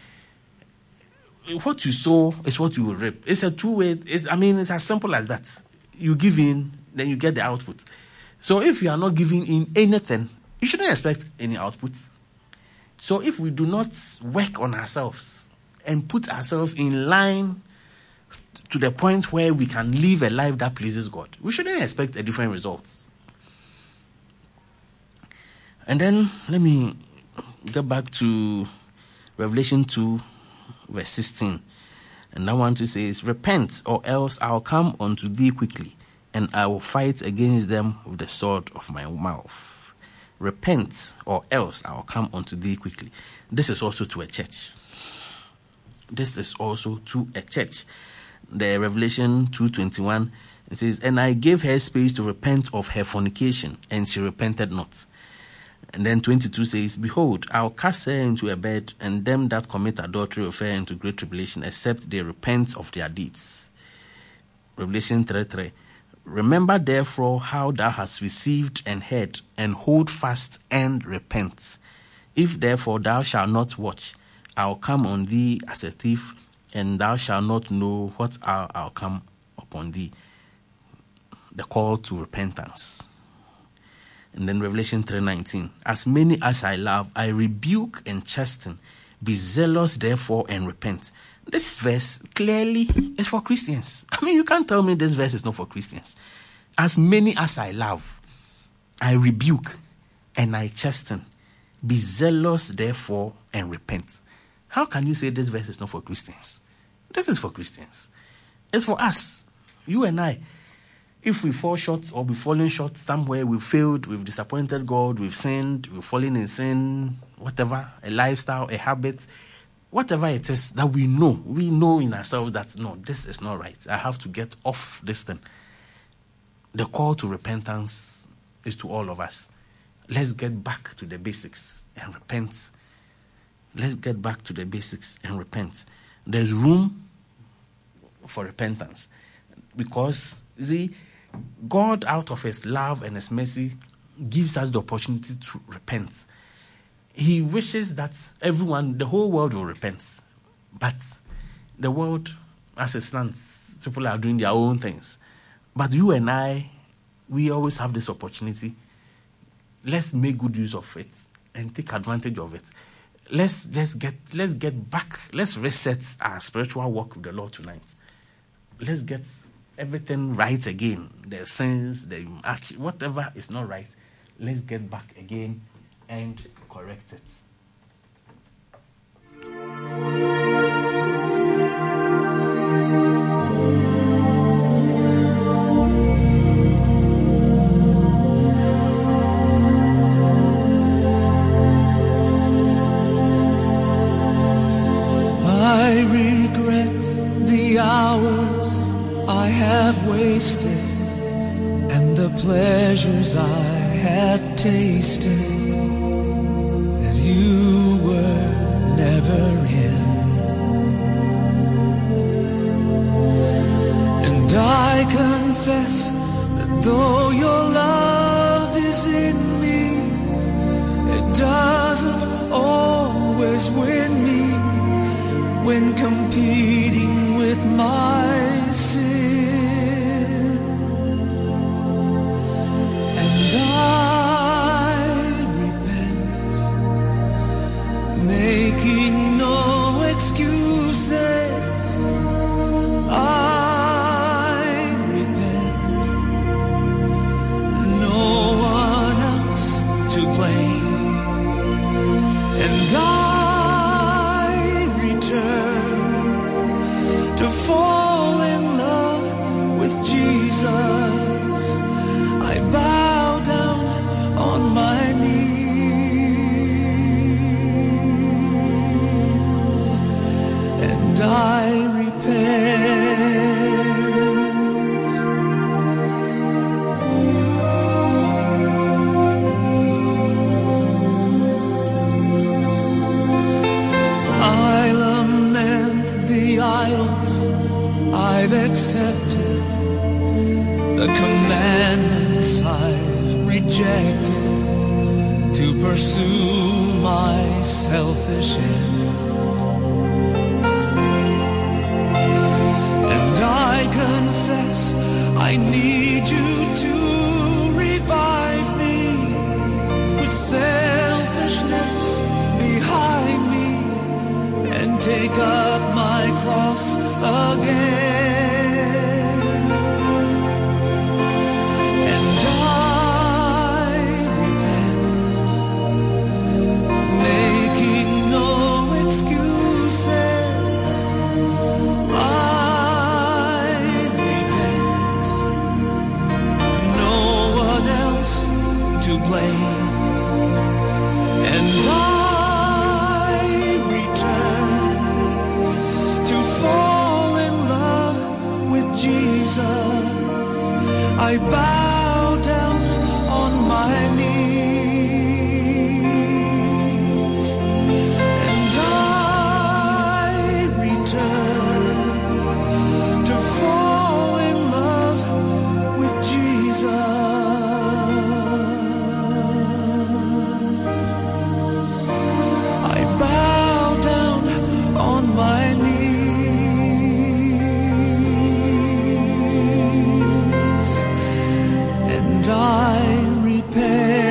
What you sow is what you will reap. It's a two-way, it's, I mean, it's as simple as that. You give in, then you get the output. So if you are not giving in anything, you shouldn't expect any output. So if we do not work on ourselves and put ourselves in line to the point where we can live a life that pleases God, we shouldn't expect a different result. And then let me get back to Revelation two, verse sixteen. And I want to say is, repent, or else I'll come unto thee quickly, and I will fight against them with the sword of my mouth. Repent, or else I'll come unto thee quickly. This is also to a church. This is also to a church. The Revelation two twenty-one, it says, and I gave her space to repent of her fornication, and she repented not. And then twenty-two says, behold, I'll cast her into a bed, and them that commit adultery of her into great tribulation, except they repent of their deeds. Revelation three three, remember therefore how thou hast received and heard, and hold fast and repent. If therefore thou shalt not watch, I'll come on thee as a thief, and thou shalt not know what hour I'll come upon thee. The call to repentance. And then Revelation three nineteen, as many as I love, I rebuke and chasten. Be zealous therefore and repent. This verse clearly is for Christians. I mean, you can't tell me this verse is not for Christians. As many as I love, I rebuke and I chasten. Be zealous therefore and repent. How can you say this verse is not for Christians? This is for Christians. It's for us, you and I. If we fall short or be falling short somewhere, we've failed, we've disappointed God, we've sinned, we've fallen in sin, whatever, a lifestyle, a habit, whatever it is that we know, we know in ourselves that, no, this is not right. I have to get off this thing. The call to repentance is to all of us. Let's get back to the basics and repent. Let's get back to the basics and repent. There's room for repentance because, see, God, out of His love and His mercy, gives us the opportunity to repent. He wishes that everyone, the whole world will repent. But the world, as it stands, people are doing their own things. But you and I, we always have this opportunity. Let's make good use of it and take advantage of it. Let's just get let's get back. Let's reset our spiritual walk with the Lord tonight. Let's get everything right again. The sins, the action, whatever is not right, let's get back again and correct it. I regret the hours I have wasted and the pleasures I have tasted that you were never in. And I confess that though your love is in me, it doesn't always win me when competing with my sin. And I repent, making no excuses. I repent, no one else to blame. And I to fall in love with Jesus, I bow down on my knees and I repent. I lament the idols I've accepted, the commandments I've rejected to pursue my selfish end. And I confess I need you to revive me with selfishness behind me and take up my cross again. And I repent, making no excuses. I repent, no one else to blame. And I fall in love with Jesus, I bow down on my knees and I return to fall in love with Jesus. I bow down on my knees and I repent.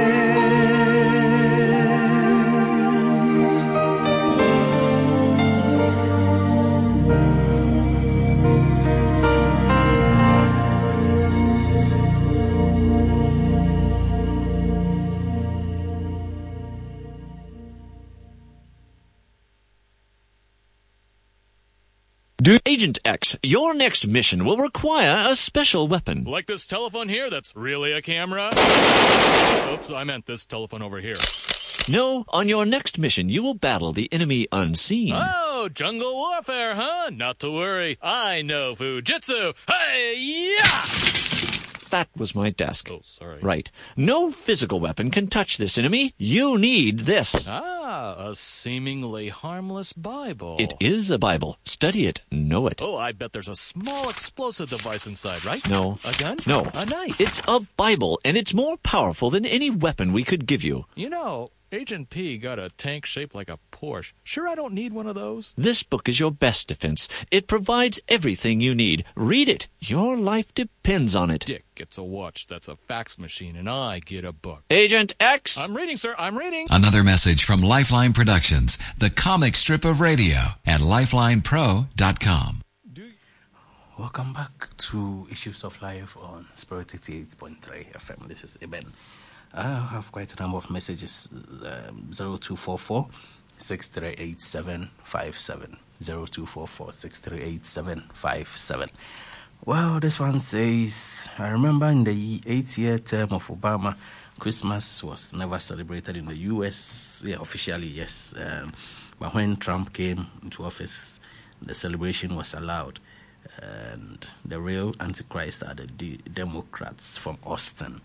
Do Agent X, your next mission will require a special weapon. Like this telephone here that's really a camera? Oops, I meant this telephone over here. No, on your next mission, you will battle the enemy unseen. Oh, jungle warfare, huh? Not to worry. I know Fujitsu. Hey, yeah! That was my desk. Oh, sorry. Right. No physical weapon can touch this enemy. You need this. Ah, a seemingly harmless Bible. It is a Bible. Study it. Know it. Oh, I bet there's a small explosive device inside, right? No. A gun? No. A knife? It's a Bible, and it's more powerful than any weapon we could give you. You know, Agent P got a tank shaped like a Porsche. Sure I don't need one of those? This book is your best defense. It provides everything you need. Read it. Your life depends on it. Dick gets a watch that's a fax machine, and I get a book. Agent X! I'm reading, sir. I'm reading. Another message from Lifeline Productions, the comic strip of radio at lifeline pro dot com. Welcome back to Issues of Life on Spirit eighty-eight point three F M. This is Eben. I have quite a number of messages. Um, zero two four four, six three eight seven five seven. zero two four four, six three eight seven five seven. Well, this one says, I remember in the eight-year term of Obama, Christmas was never celebrated in the U S. Yeah, officially, yes. Um, but when Trump came into office, the celebration was allowed. And the real Antichrist are the D- Democrats from Austin.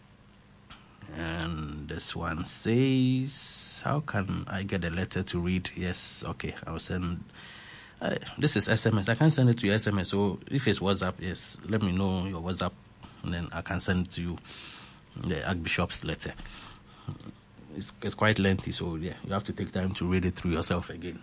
And this one says, how can I get a letter to read? Yes, okay, I'll send. Uh, this is S M S. I can send it to your S M S. So if it's WhatsApp, yes, let me know your WhatsApp, and then I can send it to you the Archbishop's letter. It's, it's quite lengthy, so yeah, you have to take time to read it through yourself again.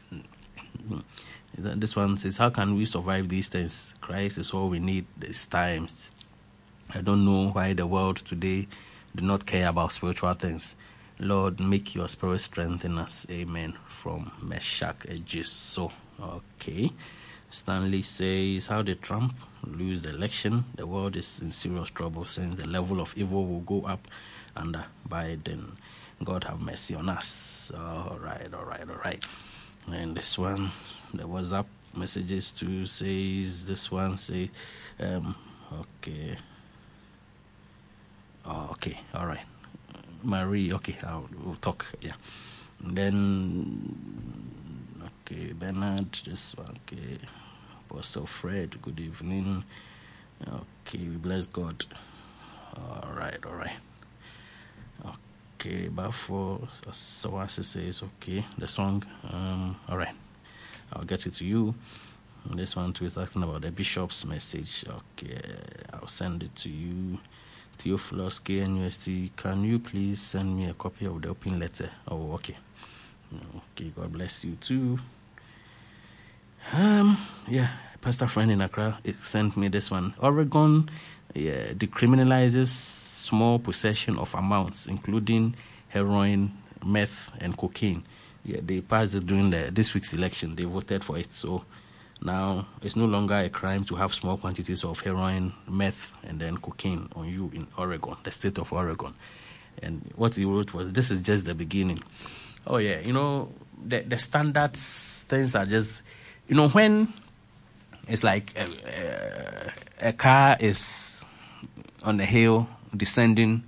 This one says, how can we survive these things? Christ is all we need these times. I don't know why the world today do not care about spiritual things. Lord, make your spirit strengthen us. Amen. From Meshach Ejiso. Okay. Stanley says, how did Trump lose the election? The world is in serious trouble since the level of evil will go up under Biden. God have mercy on us. All right, all right, all right. And this one, the WhatsApp messages too says, this one says, um, okay. Oh, okay, all right. Marie, okay, I'll, we'll talk, yeah. And then, okay, Bernard, this one, okay. Apostle Fred, good evening. Okay, we bless God. All right, all right. Okay, but for Sawasi says, okay, the song, um, all right. I'll get it to you. And this one too is asking about the bishop's message. Okay, I'll send it to you. Theophilus K N U S T, can you please send me a copy of the open letter? Oh, okay. Okay, God bless you too. Um, yeah, Pastor friend in Accra sent me this one. Oregon, yeah, decriminalizes small possession of amounts, including heroin, meth, and cocaine. Yeah, they passed it during the, this week's election. They voted for it. So now it's no longer a crime to have small quantities of heroin, meth, and then cocaine on you in Oregon, the state of Oregon. And what he wrote was, this is just the beginning. Oh, yeah, you know, the, the standards, things are just, you know, when it's like a, a, a car is on the hill descending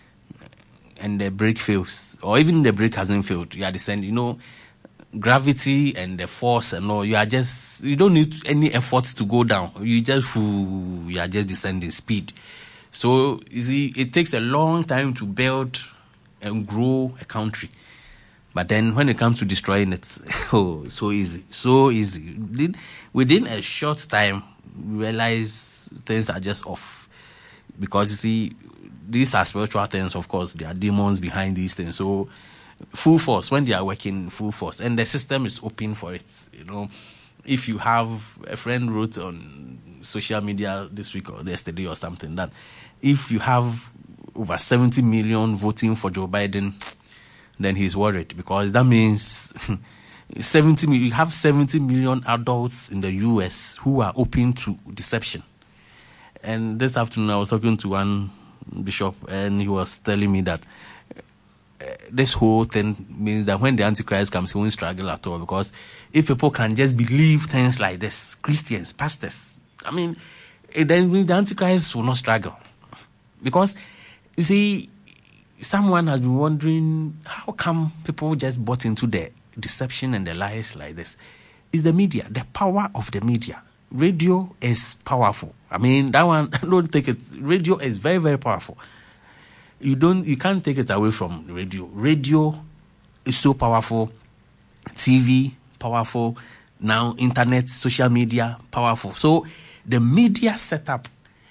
and the brake fails, or even the brake hasn't failed, you are descending, you know, gravity and the force and all, you are just, you don't need any effort to go down. You just, you are just descending speed. So, you see, it takes a long time to build and grow a country. But then when it comes to destroying it, oh, so easy, so easy. Within a short time, we realize things are just off. Because, you see, these are spiritual things, of course. There are demons behind these things. So, full force, when they are working full force, and the system is open for it, you know. If you have, a friend wrote on social media this week or yesterday or something, that if you have over seventy million voting for Joe Biden, then he's worried, because that means seventy, you have seventy million adults in the U S who are open to deception. And this afternoon I was talking to one bishop, and he was telling me that uh, this whole thing means that when the Antichrist comes, he won't struggle at all, because if people can just believe things like this, Christians, pastors, I mean, it then means the Antichrist will not struggle. Because, you see, someone has been wondering, how come people just bought into the deception and the lies like this? It's the media, the power of the media. radio is powerful. I mean, that one, don't take it. Radio is very, very powerful. You don't, you can't take it away from radio. Radio is so powerful. T V, powerful. Now, internet, social media, powerful. So, the media setup.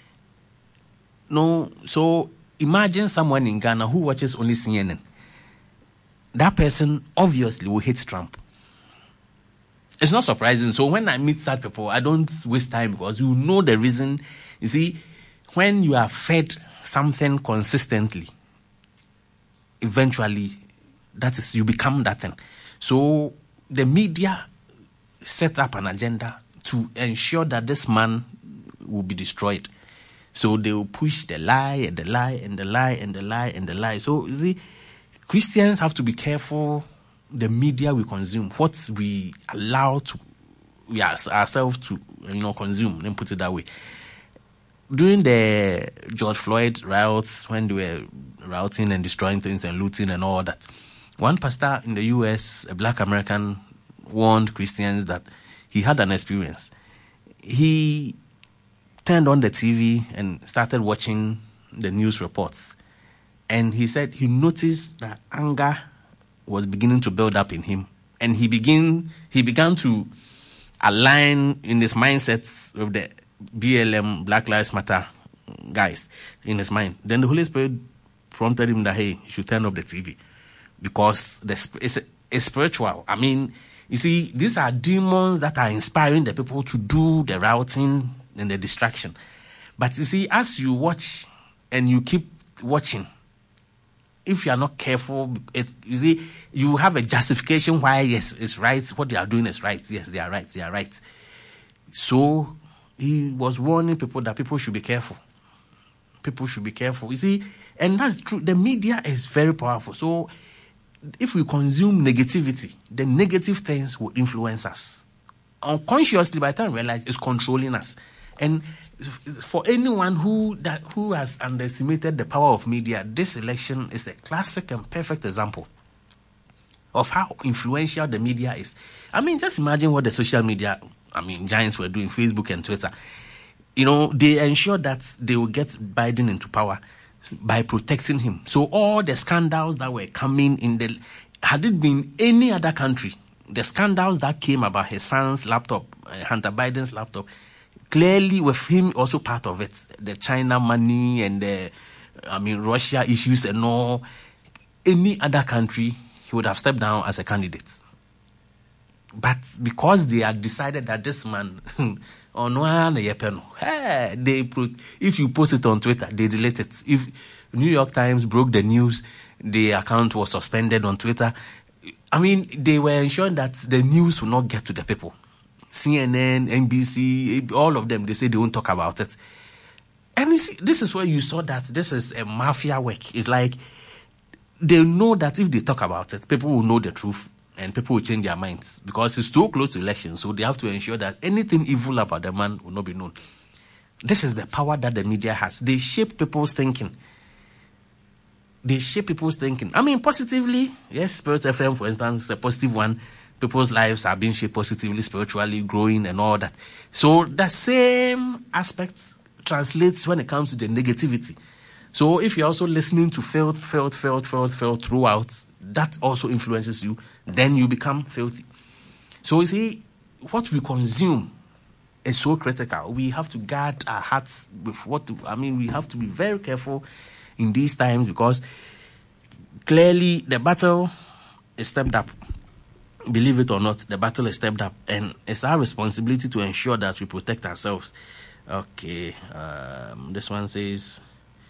No, so imagine someone in Ghana who watches only C N N. That person obviously will hate Trump. It's not surprising. So when I meet such people, I don't waste time because you know the reason. You see, when you are fed something consistently, eventually, that is, you become that thing. So the media set up an agenda to ensure that this man will be destroyed. So they will push the lie and the lie and the lie and the lie and the lie. So you see, Christians have to be careful the media we consume, what we allow to we are, ourselves to you know consume. Let me put it that way. During the George Floyd riots, when they were rioting and destroying things and looting and all that, one pastor in the U S, a black American, warned Christians that he had an experience. He turned on the T V and started watching the news reports. And he said he noticed that anger was beginning to build up in him. And he begin he began to align in his mindsets with the B L M, Black Lives Matter guys in his mind. Then the Holy Spirit prompted him that, hey, you should turn off the T V. Because the, it's, it's spiritual. I mean, you see, these are demons that are inspiring the people to do the routing and the distraction. But you see, as you watch and you keep watching, if you are not careful, it, you see, you have a justification why, yes, it's right. What they are doing is right. Yes, they are right. They are right. So he was warning people that people should be careful. People should be careful. You see, and that's true. The media is very powerful. So if we consume negativity, the negative things will influence us. Unconsciously, by the time we realize, it's controlling us. And for anyone who that who has underestimated the power of media, this election is a classic and perfect example of how influential the media is. I mean, just imagine what the social media, I mean, giants were doing, Facebook and Twitter. You know, they ensured that they will get Biden into power by protecting him. So all the scandals that were coming in the, had it been any other country, the scandals that came about his son's laptop, uh, Hunter Biden's laptop, clearly with him also part of it, the China money and the, I mean, Russia issues and all, any other country, he would have stepped down as a candidate. But because they had decided that this man, on one, hey, they put, if you post it on Twitter, they delete it. If New York Times broke the news, the account was suspended on Twitter. I mean, they were ensuring that the news will not get to the people. C N N, N B C, all of them, they say they won't talk about it. And you see, this is where you saw that this is a mafia work. It's like they know that if they talk about it, people will know the truth and people will change their minds because it's too close to election. So they have to ensure that anything evil about the man will not be known. This is the power that the media has. They shape people's thinking. They shape people's thinking. I mean, positively, yes, Spirit F M, for instance, is a positive one. People's lives are being shaped positively, spiritually, growing and all that. So the same aspect translates when it comes to the negativity. So if you're also listening to filth, filth, filth, filth, filth throughout, that also influences you. Then you become filthy. So you see, what we consume is so critical. We have to guard our hearts with what, I mean, we have to be very careful in these times because clearly the battle is stepped up. Believe it or not, the battle is stepped up, and it's our responsibility to ensure that we protect ourselves. Okay, um, this one says,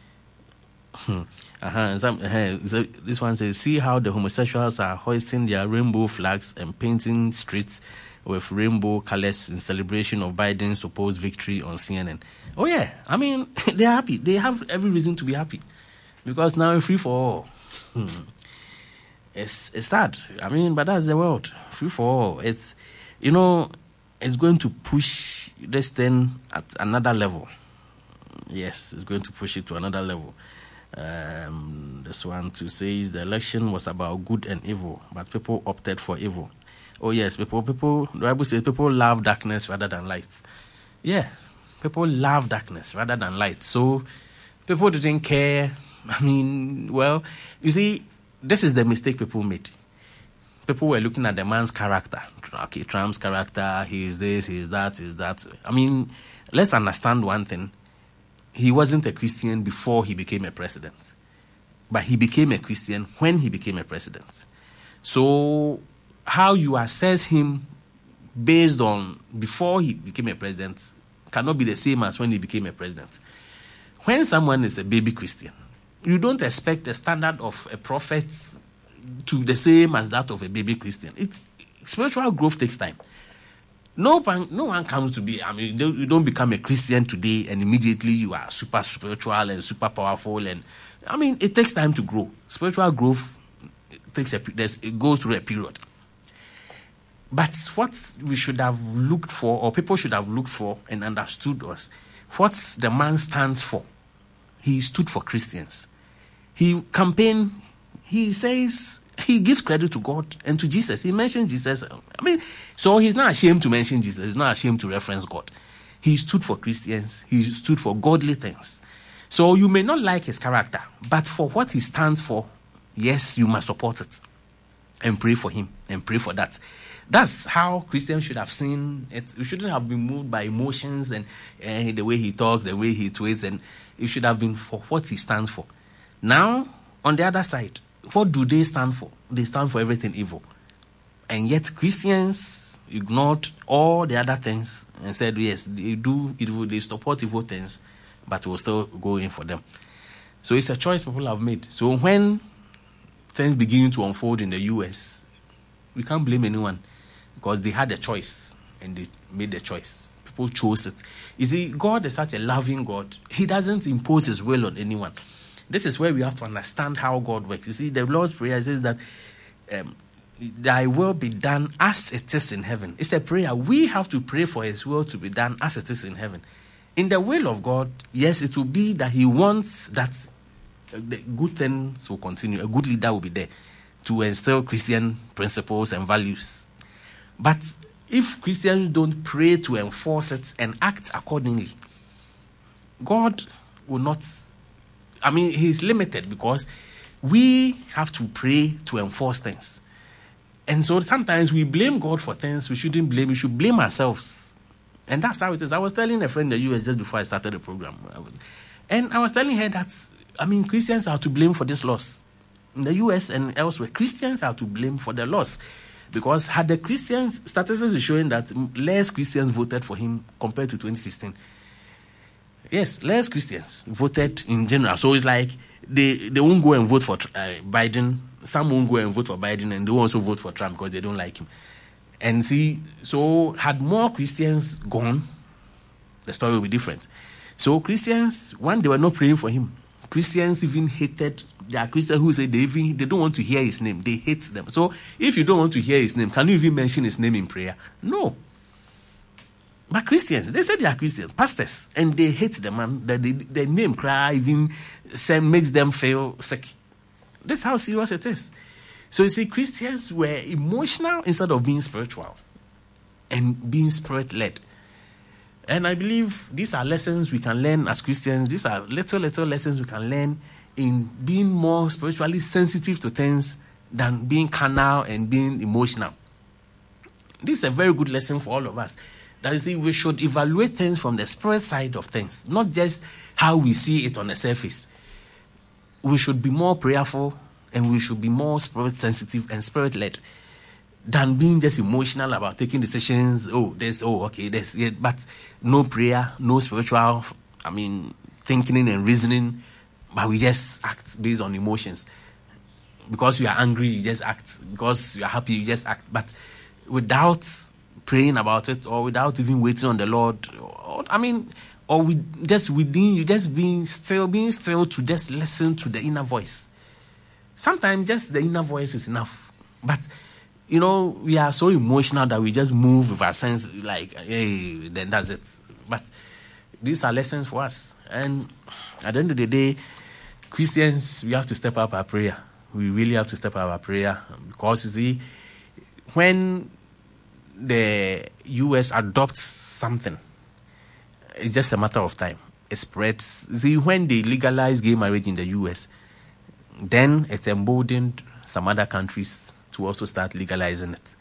uh-huh, some, uh, so this one says, see how the homosexuals are hoisting their rainbow flags and painting streets with rainbow colors in celebration of Biden's supposed victory on C N N. Oh yeah, I mean, they're happy. They have every reason to be happy because now it's free for all. Hmm. It's, it's sad. I mean, but that's the world. Free for all. It's, you know, it's going to push this thing at another level. Yes, it's going to push it to another level. Um, this one too says the election was about good and evil, but people opted for evil. Oh yes, people, people, the Bible says people love darkness rather than light. Yeah, people love darkness rather than light. So people didn't care. I mean, well, you see, this is the mistake people made. People were looking at the man's character. Okay, Trump's character, he is this, he is that, he is that. I mean, let's understand one thing. He wasn't a Christian before he became a president. But he became a Christian when he became a president. So how you assess him based on before he became a president cannot be the same as when he became a president. When someone is a baby Christian, you don't expect the standard of a prophet to the same as that of a baby Christian. It, spiritual growth takes time. No one, no one comes to be, I mean, you don't become a Christian today and immediately you are super spiritual and super powerful. And I mean, it takes time to grow. Spiritual growth takes a, it goes through a period. But what we should have looked for, or people should have looked for and understood was, what the man stands for. He stood for Christians. He campaigned, he says, he gives credit to God and to Jesus. He mentioned Jesus. I mean, so he's not ashamed to mention Jesus. He's not ashamed to reference God. He stood for Christians. He stood for godly things. So you may not like his character, but for what he stands for, yes, you must support it and pray for him and pray for that. That's how Christians should have seen it. You shouldn't have been moved by emotions and uh, the way he talks, the way he tweets, and it should have been for what he stands for. Now, on the other side, what do they stand for? They stand for everything evil. And yet Christians ignored all the other things and said, yes, they do evil, they support evil things, but we'll still go in for them. So it's a choice people have made. So when things begin to unfold in the U S, we can't blame anyone because they had a choice and they made the choice. People chose it. You see, God is such a loving God. He doesn't impose his will on anyone. This is where we have to understand how God works. You see, the Lord's Prayer says that um, thy will be done as it is in heaven. It's a prayer. We have to pray for his will to be done as it is in heaven. In the will of God, yes, it will be that he wants that the good things will continue. A good leader will be there to instill Christian principles and values. But if Christians don't pray to enforce it and act accordingly, God will not, I mean, he's limited because we have to pray to enforce things. And so sometimes we blame God for things we shouldn't blame. We should blame ourselves. And that's how it is. I was telling a friend in the U S just before I started the program. And I was telling her that, I mean, Christians are to blame for this loss. In the U S and elsewhere, Christians are to blame for the loss. Because had the Christians, statistics is showing that less Christians voted for him compared to twenty sixteen. Yes, less Christians voted in general. So it's like they, they won't go and vote for uh, Biden. Some won't go and vote for Biden, and they won't also vote for Trump because they don't like him. And see, so had more Christians gone, the story will be different. So Christians, when they were not praying for him, Christians even hated. There are Christians who say they even they don't want to hear his name. They hate them. So if you don't want to hear his name, can you even mention his name in prayer? No. But Christians, they say they are Christians, pastors, and they hate the man. The, the, the name cry even makes them feel sick. That's how serious it is. So you see, Christians were emotional instead of being spiritual and being spirit-led. And I believe these are lessons we can learn as Christians. These are little, little lessons we can learn in being more spiritually sensitive to things than being carnal and being emotional. This is a very good lesson for all of us. That is, we should evaluate things from the spirit side of things, not just how we see it on the surface. We should be more prayerful and we should be more spirit sensitive and spirit led than being just emotional about taking decisions. Oh, there's, oh, okay, there's, yeah, but no prayer, no spiritual, I mean, thinking and reasoning, but we just act based on emotions. Because you are angry, you just act. Because you are happy, you just act. But without praying about it, or without even waiting on the Lord, or, I mean, or we just within you just being still, being still to just listen to the inner voice. Sometimes just the inner voice is enough. But you know, we are so emotional that we just move with our sense, like, hey, then that's it. But these are lessons for us. And at the end of the day, Christians, we have to step up our prayer. We really have to step up our prayer. Because, you see, when the U S adopts something, it's just a matter of time. It spreads. See, when they legalized gay marriage in the U S, then it emboldened some other countries to also start legalizing it.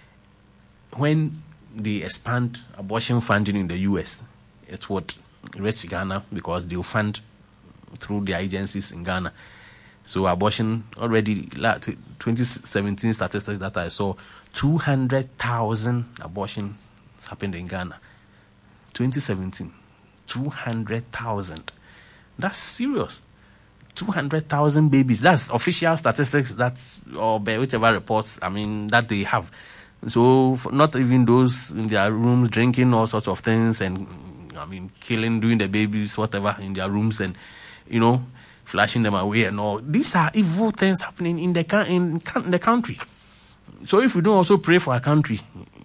When they expand abortion funding in the U S, it would reach Ghana because they will fund through their agencies in Ghana. So abortion already, twenty seventeen statistics that I saw, two hundred thousand abortions happened in Ghana. twenty seventeen, two hundred thousand. That's serious. two hundred thousand babies. That's official statistics, that's, or whichever reports, I mean, that they have. So not even those in their rooms drinking all sorts of things and, I mean, killing, doing the babies, whatever, in their rooms and, you know, flashing them away and all. These are evil things happening in the in, in the country. So if we don't also pray for our country,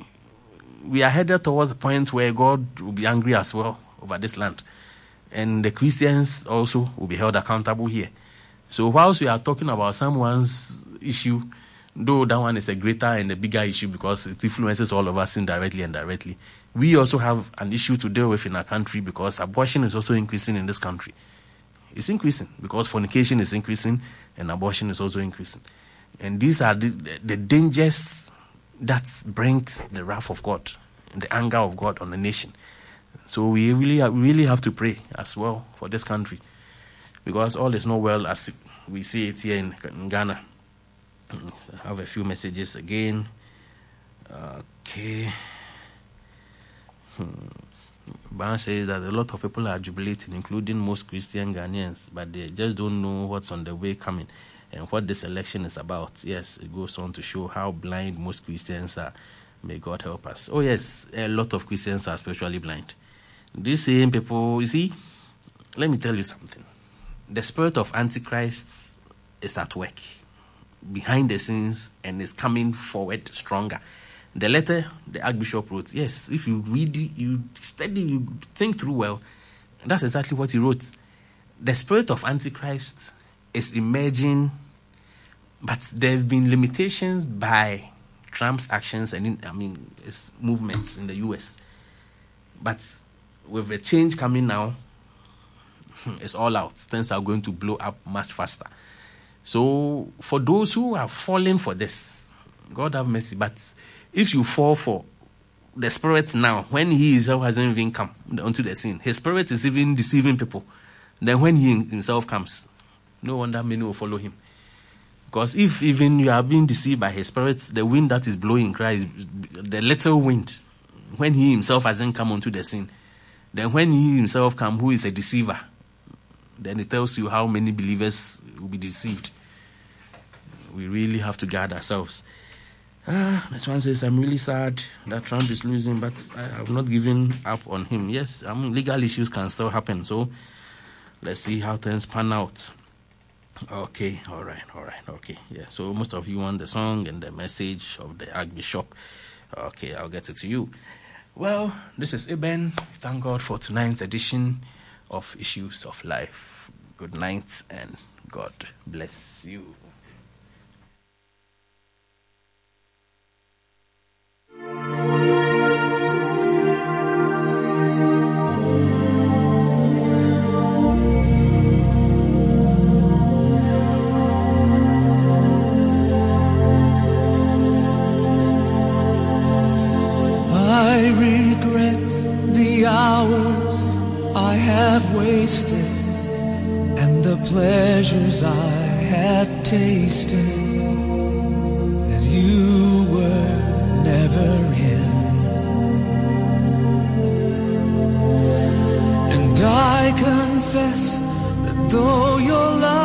we are headed towards the point where God will be angry as well over this land. And the Christians also will be held accountable here. So whilst we are talking about someone's issue, though that one is a greater and a bigger issue because it influences all of us indirectly and directly, we also have an issue to deal with in our country because abortion is also increasing in this country. It's increasing because fornication is increasing and abortion is also increasing. And these are the, the dangers that brings the wrath of God, the anger of God on the nation. So we really, really have to pray as well for this country because all is not well as we see it here in, in Ghana. I have a few messages again. Okay. Hmm. Ban says that a lot of people are jubilating, including most Christian Ghanaians, but they just don't know what's on the way coming and what this election is about. Yes, it goes on to show how blind most Christians are. May God help us. Oh yes, a lot of Christians are spiritually blind. These same people, you see, let me tell you something. The spirit of Antichrist is at work behind the scenes and is coming forward stronger. The letter the Archbishop wrote, yes, if you read it, you study, you think through well, that's exactly what he wrote. The spirit of Antichrist is emerging, but there have been limitations by Trump's actions and, I mean, his movements in the U S. But with the change coming now, it's all out. Things are going to blow up much faster. So for those who are falling for this, God have mercy, but if you fall for the spirit now, when he himself hasn't even come onto the scene, his spirit is even deceiving people. Then when he himself comes, no wonder many will follow him. Because if even you are being deceived by his spirit, the wind that is blowing cries, the little wind, when he himself hasn't come onto the scene, then when he himself comes, who is a deceiver, then it tells you how many believers will be deceived. We really have to guard ourselves. Ah, this one says, I'm really sad that Trump is losing, but I have not given up on him. Yes, I mean, legal issues can still happen, so let's see how things pan out. Okay, all right, all right, okay. Yeah, so most of you want the song and the message of the Archbishop. Okay, I'll get it to you. Well, this is Eben. Thank God for tonight's edition of Issues of Life. Good night and God bless you. I regret the hours I have wasted and the pleasures I have tasted that you were never in. And I confess that though your love